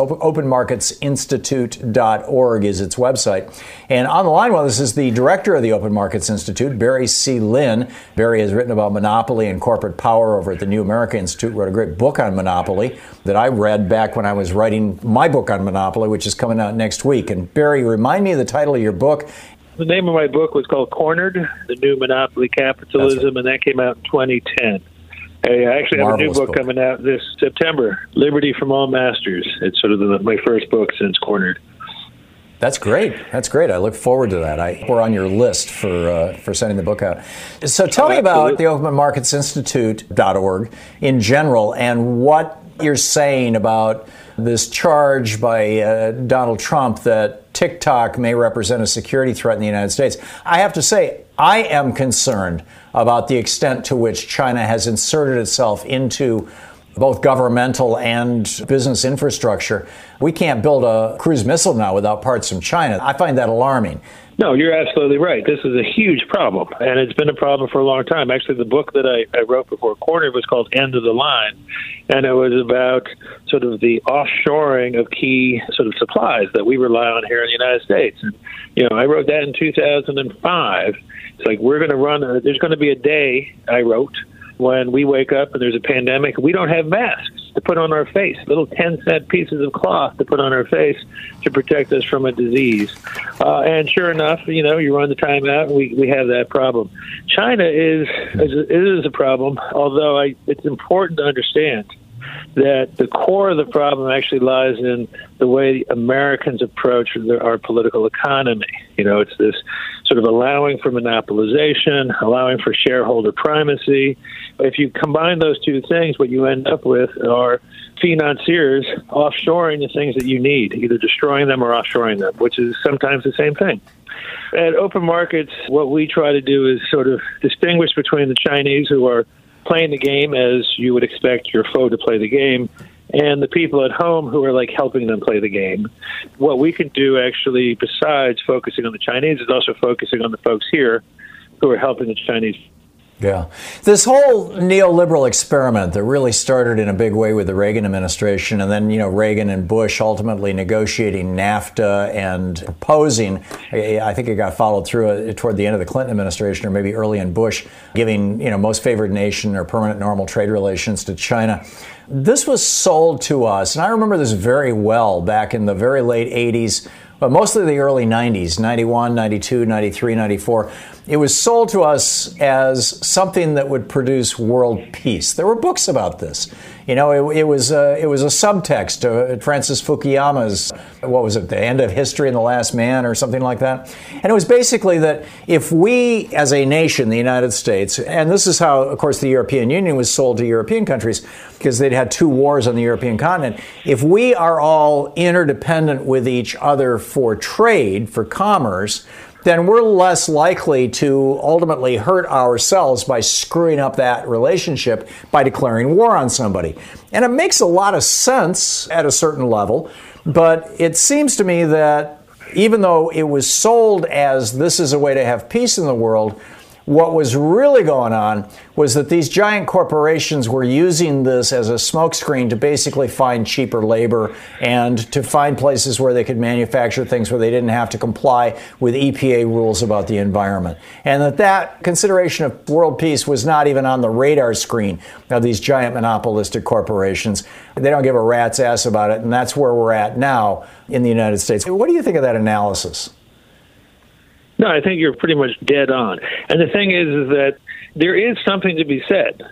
OpenMarketsInstitute.org is its website. And on the line with us is the director of the Open Markets Institute, Barry C. Lynn. Barry has written about monopoly and corporate power over at the New America Institute, wrote a great book on monopoly that I read back when I was writing my book on monopoly, which is coming out next week. And Barry, remind me of the title of your book. The name of my book was called Cornered, The New Monopoly Capitalism, and that came out in 2010. I actually have a new book coming out this September, Liberty from All Masters. It's sort of my first book since Cornered. That's great. That's great. I look forward to that. We're on your list for sending the book out. So tell me about the OpenMarketsInstitute.org in general and what you're saying about this charge by Donald Trump that TikTok may represent a security threat in the United States. I have to say, I am concerned about the extent to which China has inserted itself into both governmental and business infrastructure. We can't build a cruise missile now without parts from China. I find that alarming. No, you're absolutely right. This is a huge problem, and it's been a problem for a long time. Actually, the book that I wrote before Cornered was called End of the Line, and it was about sort of the offshoring of key sort of supplies that we rely on here in the United States. And, I wrote that in 2005. It's like there's going to be a day, I wrote, when we wake up and there's a pandemic, we don't have masks to put on our face, little 10-cent pieces of cloth to put on our face to protect us from a disease. And sure enough, you run the time out, and we have that problem. China is a problem, although it's important to understand that the core of the problem actually lies in the way Americans approach our political economy. You know, it's this sort of allowing for monopolization, allowing for shareholder primacy. If you combine those two things, what you end up with are financiers offshoring the things that you need, either destroying them or offshoring them, which is sometimes the same thing. At open markets, what we try to do is sort of distinguish between the Chinese, who are playing the game as you would expect your foe to play the game, and the people at home who are like helping them play the game. What we can do actually, besides focusing on the Chinese, is also focusing on the folks here who are helping the Chinese. Yeah. This whole neoliberal experiment that really started in a big way with the Reagan administration, and then, Reagan and Bush ultimately negotiating NAFTA and proposing, I think it got followed through toward the end of the Clinton administration, or maybe early in Bush, giving, most favored nation or permanent normal trade relations to China. This was sold to us, and I remember this very well back in the very late 80s, but mostly the early 90s, 91, 92, 93, 94. It was sold to us as something that would produce world peace. There were books about this. It was a subtext to Francis Fukuyama's, what was it, The End of History and the Last Man, or something like that. And it was basically that if we, as a nation, the United States, and this is how, of course, the European Union was sold to European countries, because they'd had 2 wars on the European continent, if we are all interdependent with each other for trade, for commerce, then we're less likely to ultimately hurt ourselves by screwing up that relationship by declaring war on somebody. And it makes a lot of sense at a certain level, but it seems to me that even though it was sold as this is a way to have peace in the world, what was really going on was that these giant corporations were using this as a smokescreen to basically find cheaper labor and to find places where they could manufacture things where they didn't have to comply with EPA rules about the environment. And that consideration of world peace was not even on the radar screen of these giant monopolistic corporations. They don't give a rat's ass about it, and that's where we're at now in the United States. What do you think of that analysis? No, I think you're pretty much dead on. And the thing is that there is something to be said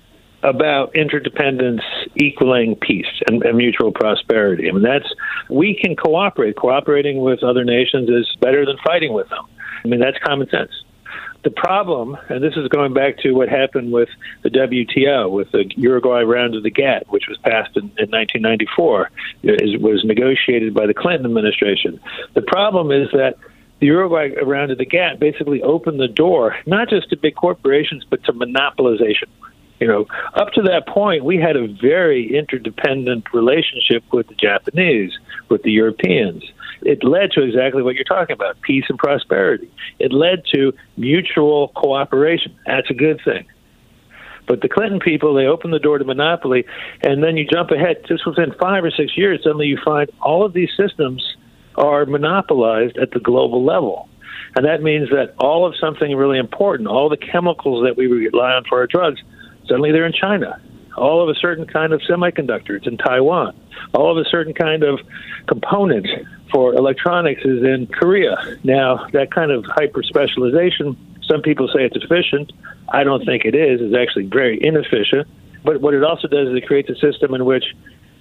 about interdependence equaling peace and mutual prosperity. I mean, we can cooperate. Cooperating with other nations is better than fighting with them. I mean, that's common sense. The problem, and this is going back to what happened with the WTO, with the Uruguay round of the GATT, which was passed in 1994, was negotiated by the Clinton administration. The problem is that the Uruguay round of the GATT basically opened the door, not just to big corporations, but to monopolization. Up to that point, we had a very interdependent relationship with the Japanese, with the Europeans. It led to exactly what you're talking about, peace and prosperity. It led to mutual cooperation. That's a good thing. But the Clinton people, they opened the door to monopoly, and then you jump ahead. Just within 5 or 6 years, suddenly you find all of these systems are monopolized at the global level. And that means that all of something really important, all the chemicals that we rely on for our drugs, suddenly they're in China. All of a certain kind of semiconductor, it's in Taiwan. All of a certain kind of component for electronics is in Korea. Now, that kind of hyper-specialization, some people say it's efficient. I don't think it is. It's actually very inefficient. But what it also does is it creates a system in which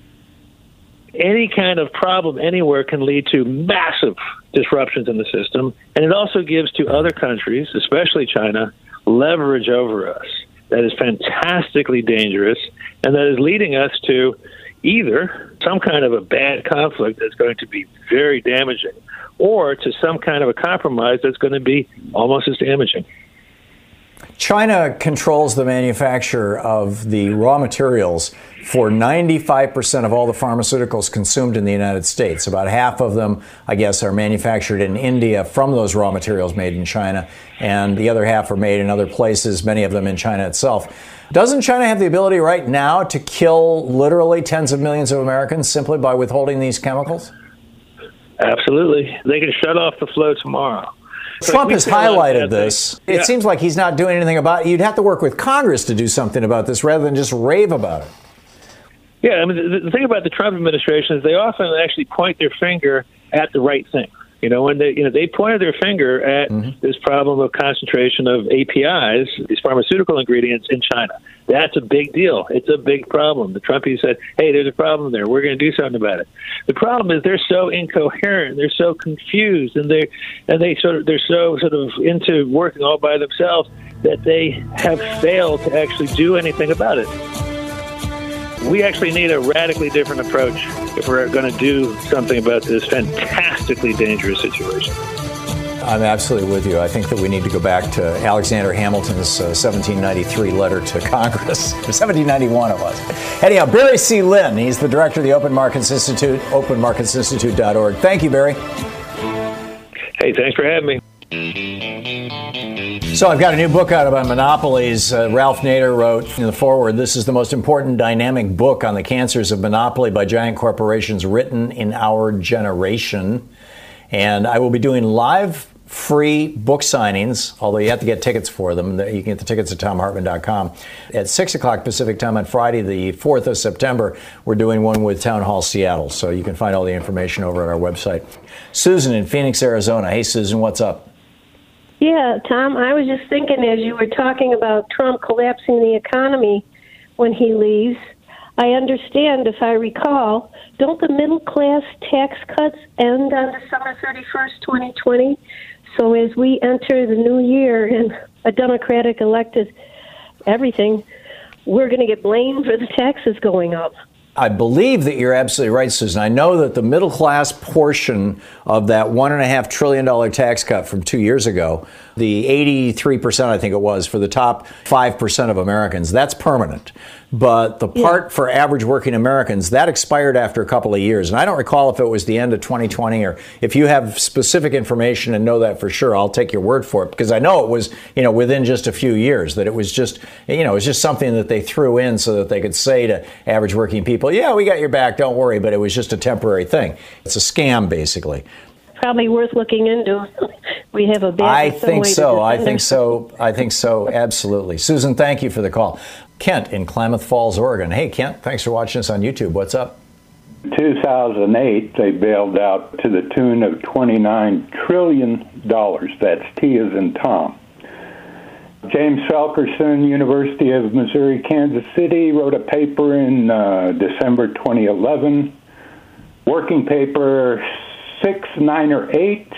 any kind of problem anywhere can lead to massive disruptions in the system. And it also gives to other countries, especially China, leverage over us. That is fantastically dangerous, and that is leading us to either some kind of a bad conflict that's going to be very damaging, or to some kind of a compromise that's going to be almost as damaging. China controls the manufacture of the raw materials for 95% of all the pharmaceuticals consumed in the United States. About half of them, I guess, are manufactured in India from those raw materials made in China, and the other half are made in other places, many of them in China itself. Doesn't China have the ability right now to kill literally tens of millions of Americans simply by withholding these chemicals? Absolutely. They can shut off the flow tomorrow. Trump has highlighted this. It seems like he's not doing anything about it. You'd have to work with Congress to do something about this rather than just rave about it. Yeah, I mean, the thing about the Trump administration is they often actually point their finger at the right thing. When they pointed their finger at this problem of concentration of APIs, these pharmaceutical ingredients in China. That's a big deal. It's a big problem. The Trumpies said, "Hey, there's a problem there. We're going to do something about it." The problem is they're so incoherent, they're so confused, and they're so into working all by themselves that they have failed to actually do anything about it. We actually need a radically different approach if we're going to do something about this fantastically dangerous situation. I'm absolutely with you. I think that we need to go back to Alexander Hamilton's 1793 letter to Congress. 1791 it was. Anyhow, Barry C. Lynn, he's the director of the Open Markets Institute, openmarketsinstitute.org. Thank you, Barry. Hey, thanks for having me. So I've got a new book out about monopolies. Ralph Nader wrote in the foreword, "This is the most important dynamic book on the cancers of monopoly by giant corporations written in our generation." And I will be doing live free book signings, although you have to get tickets for them. You can get the tickets at TomHartman.com. At 6 o'clock Pacific time on Friday, the 4th of September, we're doing one with Town Hall Seattle. So you can find all the information over at our website. Susan in Phoenix, Arizona. Hey, Susan, what's up? Yeah, Tom, I was just thinking as you were talking about Trump collapsing the economy when he leaves, I understand, if I recall, don't the middle class tax cuts end on December 31st, 2020? So as we enter the new year and a Democratic elected everything, we're going to get blamed for the taxes going up. I believe that you're absolutely right, Susan. I know that the middle class portion of that $1.5 trillion tax cut from 2 years ago, the 83%, I think it was, for the top 5% of Americans, that's permanent. But the part for average working Americans, that expired after a couple of years. And I don't recall if it was the end of 2020 or if you have specific information and know that for sure, I'll take your word for it. Because I know it was, within just a few years, that it was just, it was just something that they threw in so that they could say to average working people, yeah, we got your back, don't worry. But it was just a temporary thing. It's a scam, basically. Probably worth looking into. We have a bad. I think so. Absolutely. Susan, thank you for the call. Kent in Klamath Falls, Oregon. Hey, Kent, thanks for watching us on YouTube. What's up? 2008, they bailed out to the tune of $29 trillion. That's T as in Tom. James Felkerson, University of Missouri, Kansas City, wrote a paper in December 2011. Working paper 6, 9, or 8,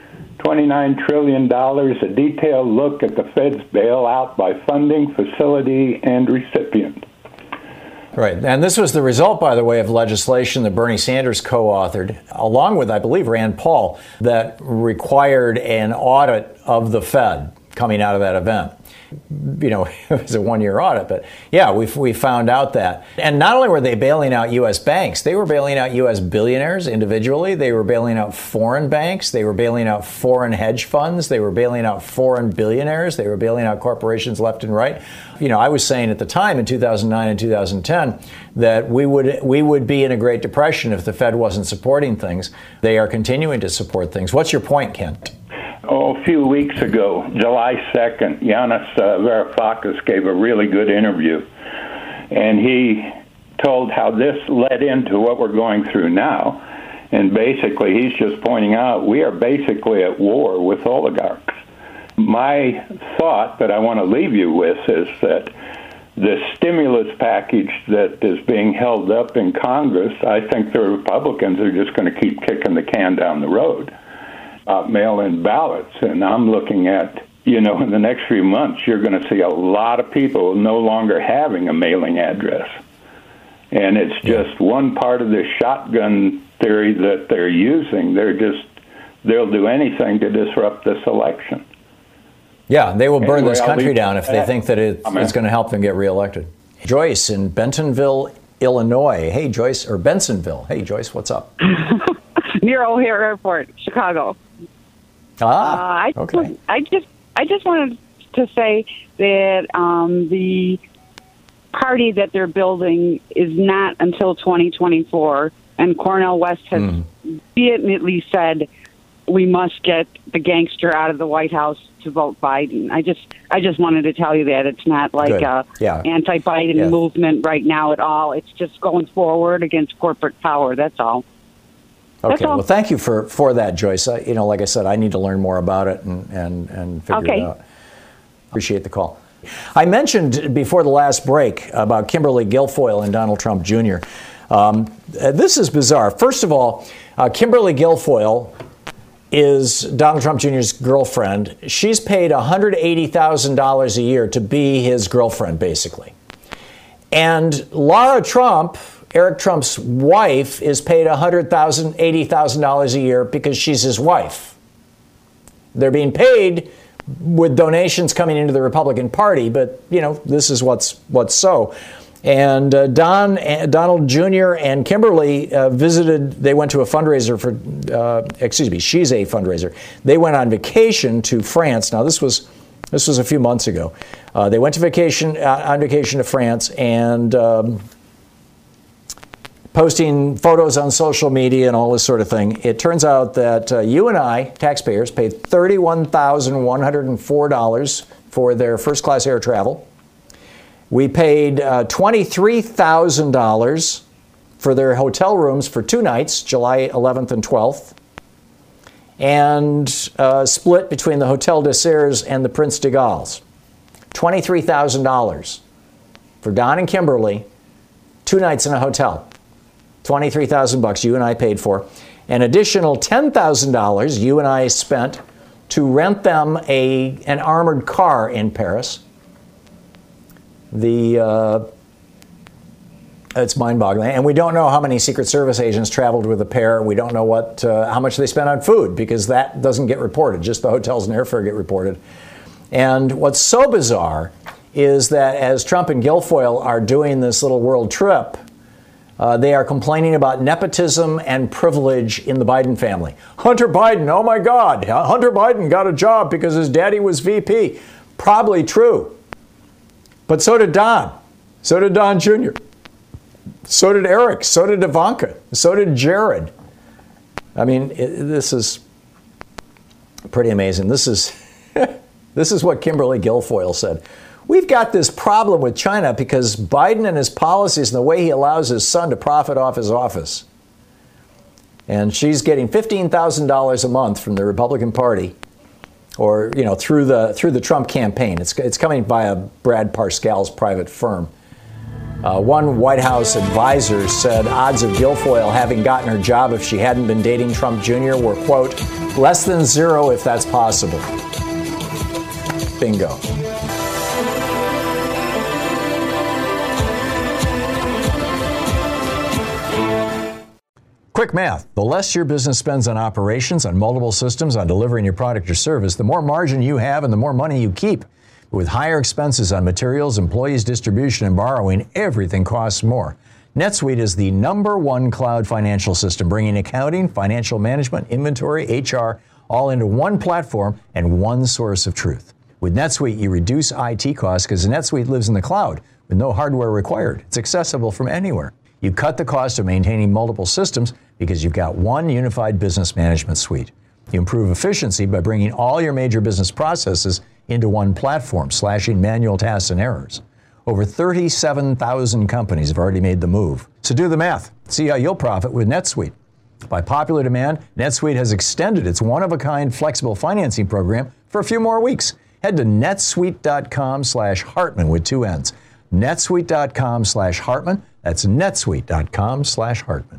$29 trillion, a detailed look at the Fed's bailout by funding, facility, and recipient. Right. And this was the result, by the way, of legislation that Bernie Sanders co-authored, along with, I believe, Rand Paul, that required an audit of the Fed coming out of that event. It was a one-year audit, but yeah, we found out that. And not only were they bailing out U.S. banks, they were bailing out U.S. billionaires individually. They were bailing out foreign banks. They were bailing out foreign hedge funds. They were bailing out foreign billionaires. They were bailing out corporations left and right. I was saying at the time in 2009 and 2010 that we would be in a Great Depression if the Fed wasn't supporting things. They are continuing to support things. What's your point, Kent? A few weeks ago, July 2nd, Yanis Varoufakis gave a really good interview, and he told how this led into what we're going through now. And basically, he's just pointing out we are basically at war with oligarchs. My thought that I want to leave you with is that the stimulus package that is being held up in Congress, I think the Republicans are just going to keep kicking the can down the road. Mail-in ballots, and I'm looking at, in the next few months, you're going to see a lot of people no longer having a mailing address. And it's just one part of the shotgun theory that they're using. They'll do anything to disrupt this election. Yeah, they will burn this country down if they think that it's going to help them get reelected. Joyce in Bentonville, Illinois. Hey, Joyce, or Bensonville. Hey, Joyce, what's up? Near O'Hare Airport, Chicago. Okay. I just wanted to say that the party that they're building is not until 2024, and Cornel West has vehemently said we must get the gangster out of the White House to vote Biden. I just wanted to tell you that it's not like anti-Biden movement right now at all. It's just going forward against corporate power. That's all. Okay. Well, thank you for that, Joyce. Like I said, I need to learn more about it and figure it out. Appreciate the call. I mentioned before the last break about Kimberly Guilfoyle and Donald Trump Jr. This is bizarre. First of all, Kimberly Guilfoyle is Donald Trump Jr.'s girlfriend. She's paid $180,000 a year to be his girlfriend, basically. And Laura Trump, Eric Trump's wife, is paid $80,000 a year because she's his wife. They're being paid with donations coming into the Republican Party, but, this is what's so. And Donald Jr. and Kimberly visited, they went to a fundraiser she's a fundraiser. They went on vacation to France. Now, this was a few months ago. They went on vacation to France and posting photos on social media and all this sort of thing. It turns out that you and I, taxpayers, paid $31,104 for their first-class air travel. We paid $23,000 for their hotel rooms for 2 nights, July 11th and 12th, and split between the Hotel des Serres and the Prince de Galles. $23,000 for Don and Kimberly, 2 nights in a hotel. $23,000 you and I paid for. An additional $10,000 you and I spent to rent them an armored car in Paris. It's mind-boggling, and we don't know how many Secret Service agents traveled with the pair. We don't know how much they spent on food, because that doesn't get reported. Just the hotels and airfare get reported. And what's so bizarre is that as Trump and Guilfoyle are doing this little world trip, they are complaining about nepotism and privilege in the Biden family. Hunter Biden, oh my God, Hunter Biden got a job because his daddy was VP. Probably true. But so did Don. So did Don Jr. So did Eric. So did Ivanka. So did Jared. I mean, this is pretty amazing. This is what Kimberly Guilfoyle said. We've got this problem with China because Biden and his policies and the way he allows his son to profit off his office. And she's getting $15,000 a month from the Republican Party, or through the Trump campaign. It's coming via Brad Parscale's private firm. One White House advisor said odds of Guilfoyle having gotten her job if she hadn't been dating Trump Jr. were, quote, less than 0 if that's possible. Bingo. Quick math. The less your business spends on operations, on multiple systems, on delivering your product or service, the more margin you have and the more money you keep. With higher expenses on materials, employees, distribution, and borrowing, everything costs more. NetSuite is the #1 cloud financial system, bringing accounting, financial management, inventory, HR, all into one platform and one source of truth. With NetSuite, you reduce IT costs because NetSuite lives in the cloud with no hardware required. It's accessible from anywhere. You cut the cost of maintaining multiple systems because you've got one unified business management suite. You improve efficiency by bringing all your major business processes into one platform, slashing manual tasks and errors. Over 37,000 companies have already made the move. So do the math. See how you'll profit with NetSuite. By popular demand, NetSuite has extended its one-of-a-kind flexible financing program for a few more weeks. Head to netsuite.com/Hartman with 2 N's. netsuite.com/Hartman. That's netsuite.com/Hartman.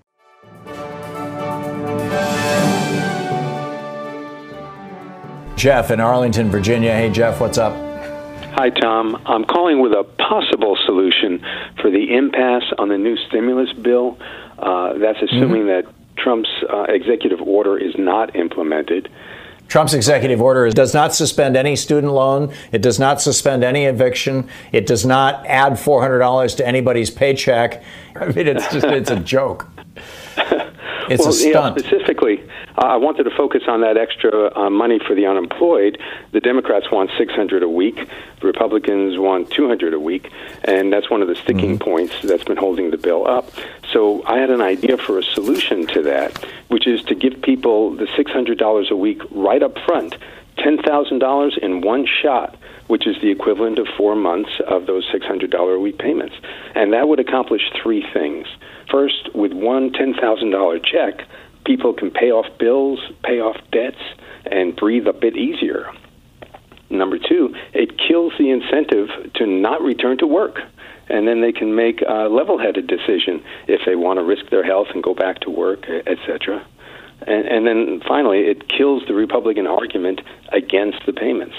Jeff in Arlington, Virginia. Hey, Jeff, what's up? Hi, Tom. I'm calling with a possible solution for the impasse on the new stimulus bill. That's assuming that Trump's executive order is not implemented. Trump's executive order does not suspend any student loan. It does not suspend any eviction. It does not add $400 to anybody's paycheck. I mean, it's a joke. It's a stunt. Specifically, I wanted to focus on that extra money for the unemployed. The Democrats want $600 a week. The Republicans want $200 a week. And that's one of the sticking points that's been holding the bill up. So I had an idea for a solution to that, which is to give people the $600 a week right up front, $10,000 in one shot, which is the equivalent of 4 months of those $600 a week payments. And that would accomplish 3 things. First, with one $10,000 check, people can pay off bills, pay off debts, and breathe a bit easier. Number two, it kills the incentive to not return to work. And then they can make a level-headed decision if they want to risk their health and go back to work, etc. And then finally, it kills the Republican argument against the payments.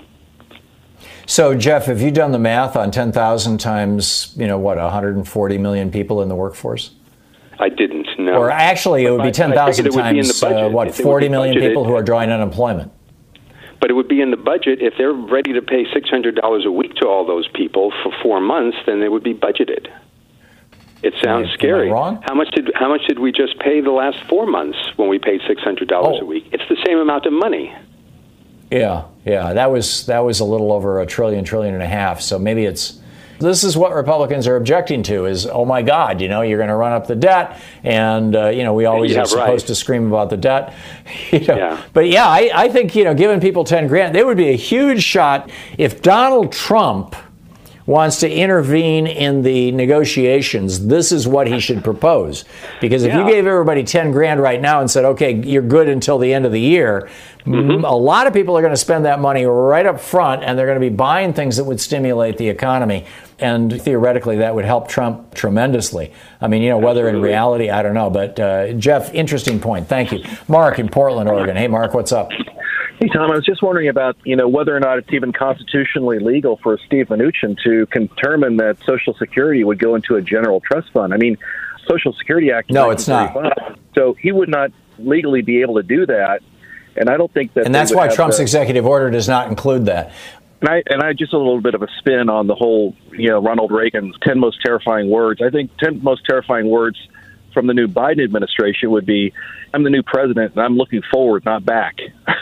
So, Jeff, have you done the math on 10,000 times, 140 million people in the workforce? I didn't, no. Or actually, it would be 10,000 times, 40 million people who are drawing unemployment. But it would be in the budget. If they're ready to pay $600 a week to all those people for 4 months, then it would be budgeted. It sounds scary. Am I wrong? How much did we just pay the last 4 months when we paid $600 a week? It's the same amount of money. Yeah. That was a little over $1 trillion and a half. So maybe this is what Republicans are objecting to is, oh my God, you're going to run up the debt, and we always are supposed to scream about the debt. But I think giving people $10,000, there would be a huge shot if Donald Trump wants to intervene in the negotiations. This is what he should propose, because if you gave everybody $10,000 right now and said, okay, you're good until the end of the year, a lot of people are going to spend that money right up front, and they're going to be buying things that would stimulate the economy. And theoretically, that would help Trump tremendously. I mean, whether in reality, I don't know. But Jeff, interesting point. Thank you. Mark in Portland, Oregon. Hey, Mark, what's up? Hey, Tom, I was just wondering about, whether or not it's even constitutionally legal for Steve Mnuchin to determine that Social Security would go into a general trust fund. I mean, Social Security Act. No, it's not. So he would not legally be able to do that. And I don't think that. And that's why Trump's executive order does not include that. And I just a little bit of a spin on the whole, Ronald Reagan's 10 most terrifying words. I think 10 most terrifying words from the new Biden administration would be, I'm the new president and I'm looking forward, not back.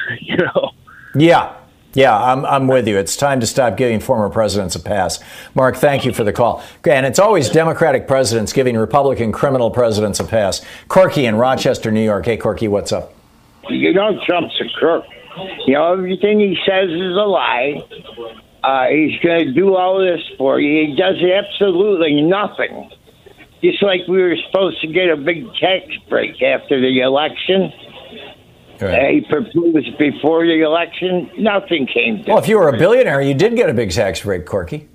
Yeah, I'm with you. It's time to stop giving former presidents a pass. Mark, thank you for the call. And it's always Democratic presidents giving Republican criminal presidents a pass. Corky in Rochester, New York. Hey, Corky, what's up? Trump's a crook. Everything he says is a lie. He's going to do all this for you. He does absolutely nothing. Just like we were supposed to get a big tax break after the election. Right. He proposed before the election. Nothing came to Well, if you were a billionaire, you did get a big tax break, Corky.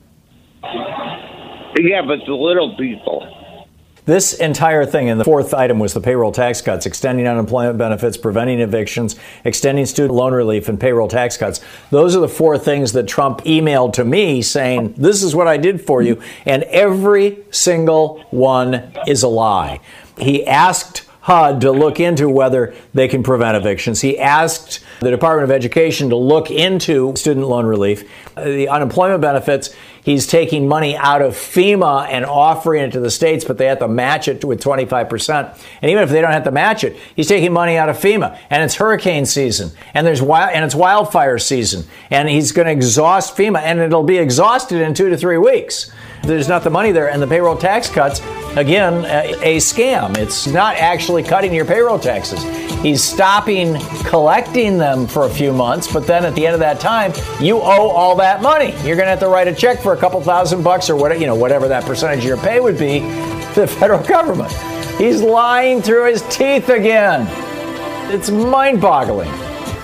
Yeah, but the little people. This entire thing, and the fourth item was the payroll tax cuts, extending unemployment benefits, preventing evictions, extending student loan relief, and payroll tax cuts. Those are the four things that Trump emailed to me saying, this is what I did for you. And every single one is a lie. He asked HUD to look into whether they can prevent evictions. He asked the Department of Education to look into student loan relief. The unemployment benefits, he's taking money out of FEMA and offering it to the states, but they have to match it with 25%. And even if they don't have to match it, he's taking money out of FEMA. And it's hurricane season, and it's wildfire season, and he's going to exhaust FEMA, and it'll be exhausted in 2 to 3 weeks. There's not the money there, and the payroll tax cuts, again, a scam. It's not actually cutting your payroll taxes. He's stopping collecting them for a few months, but then at the end of that time, you owe all that money. You're going to have to write a check for a couple $1,000 or whatever that percentage of your pay would be to the federal government. He's lying through his teeth again. It's mind-boggling.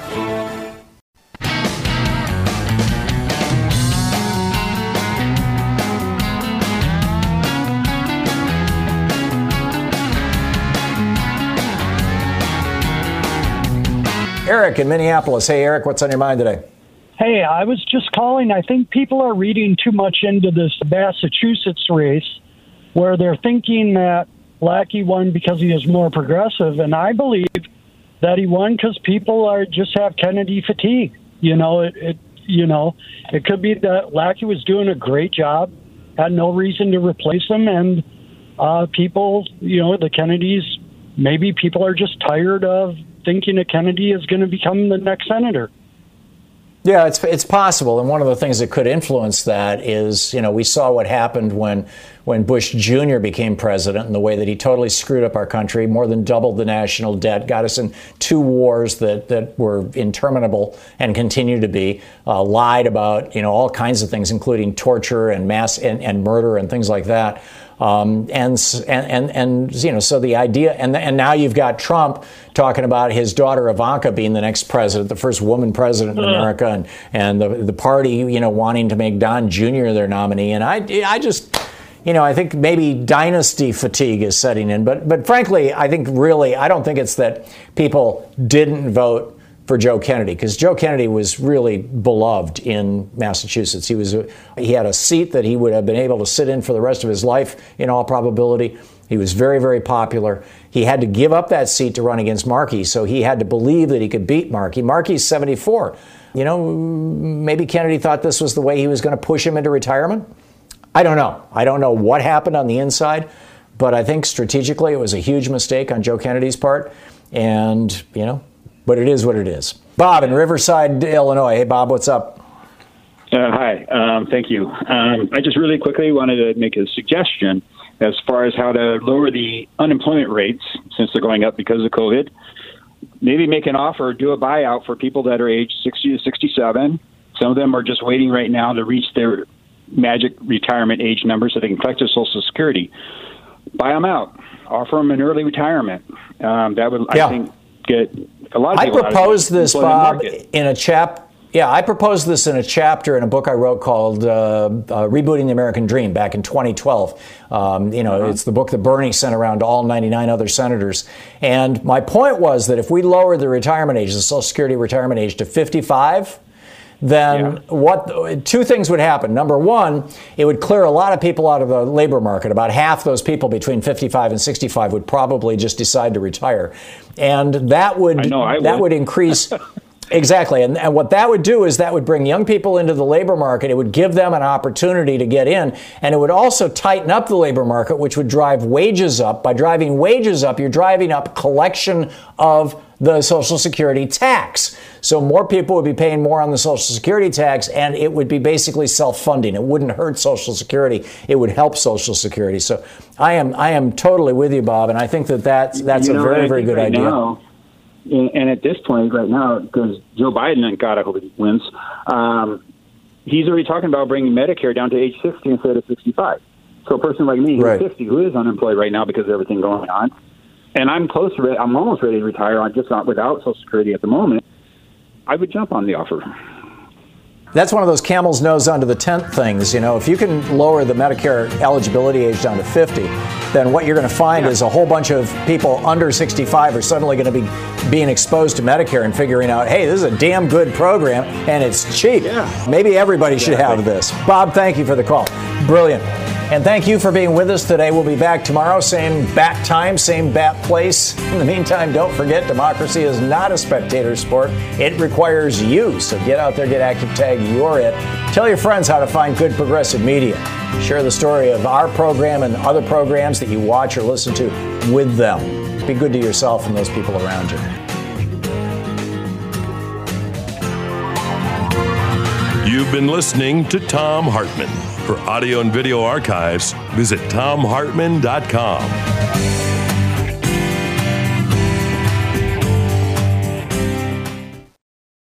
Eric in Minneapolis. Hey, Eric, what's on your mind today? Hey, I was just calling. I think people are reading too much into this Massachusetts race where they're thinking that Lackey won because he is more progressive. And I believe that he won because people just have Kennedy fatigue. It could be that Lackey was doing a great job, had no reason to replace him. And people, the Kennedys, maybe people are just tired of thinking that Kennedy is going to become the next senator. Yeah, it's possible. And one of the things that could influence that is, we saw what happened when Bush Jr. became president and the way that he totally screwed up our country, more than doubled the national debt, got us in 2 wars that were interminable and continue to be, lied about, all kinds of things, including torture and mass and murder and things like that. And you know, so the idea, and now you've got Trump talking about his daughter Ivanka being the next president, the first woman president in America, and the party, you know, wanting to make Don Jr. their nominee. And I just, you know, I think maybe dynasty fatigue is setting in. But frankly, I think really, I don't think it's that people didn't vote for Joe Kennedy, because Joe Kennedy was really beloved in Massachusetts. He had a seat that he would have been able to sit in for the rest of his life, in all probability. He was very, very popular. He had to give up that seat to run against Markey, so he had to believe that he could beat Markey. Markey's 74. You know, maybe Kennedy thought this was the way he was going to push him into retirement. I don't know. I don't know what happened on the inside, but I think strategically it was a huge mistake on Joe Kennedy's part. And, you know, but it is what it is. Bob in Riverside, Illinois. Hey, Bob, what's up? Hi. Thank you. I just really quickly wanted to make a suggestion as far as how to lower the unemployment rates, since they're going up because of COVID. Maybe make an offer, do a buyout for people that are aged 60 to 67. Some of them are just waiting right now to reach their magic retirement age number so they can collect their Social Security. Buy them out. Offer them an early retirement. That would, I think, get a lot of people. I proposed this, Bob, in a I proposed this in a chapter in a book I wrote called Rebooting the American Dream back in 2012. It's the book that Bernie sent around to all 99 other senators. And my point was that if we lower the retirement age, the Social Security retirement age to 55, then two things would happen. Number one, it would clear a lot of people out of the labor market. About half those people between 55 and 65 would probably just decide to retire. And that would increase... Exactly. And what that would do is that would bring young people into the labor market. It would give them an opportunity to get in. And it would also tighten up the labor market, which would drive wages up. By driving wages up, you're driving up collection of the Social Security tax. So more people would be paying more on the Social Security tax, and it would be basically self-funding. It wouldn't hurt Social Security. It would help Social Security. So I am totally with you, Bob, and I think that's a very, very good idea. Now, and at this point right now, because Joe Biden, God, I hope he wins, he's already talking about bringing Medicare down to age 60 instead of 65. So a person like me, who's 50, who is unemployed right now because of everything going on, and I'm almost ready to retire without Social Security at the moment, I would jump on the offer. That's one of those camel's nose under the tent things. You know, if you can lower the Medicare eligibility age down to 50, then what you're going to find is a whole bunch of people under 65 are suddenly going to be being exposed to Medicare and figuring out, hey, this is a damn good program and it's cheap. Maybe everybody should have this. Bob, thank you for the call. Brilliant. And thank you for being with us today. We'll be back tomorrow, same bat time, same bat place. In the meantime, don't forget, democracy is not a spectator sport. It requires you. So get out there, get active, tag you're it. Tell your friends how to find good progressive media. Share the story of our program and other programs that you watch or listen to with them. Be good to yourself and those people around you. You've been listening to Thom Hartmann. For audio and video archives, visit thomhartmann.com.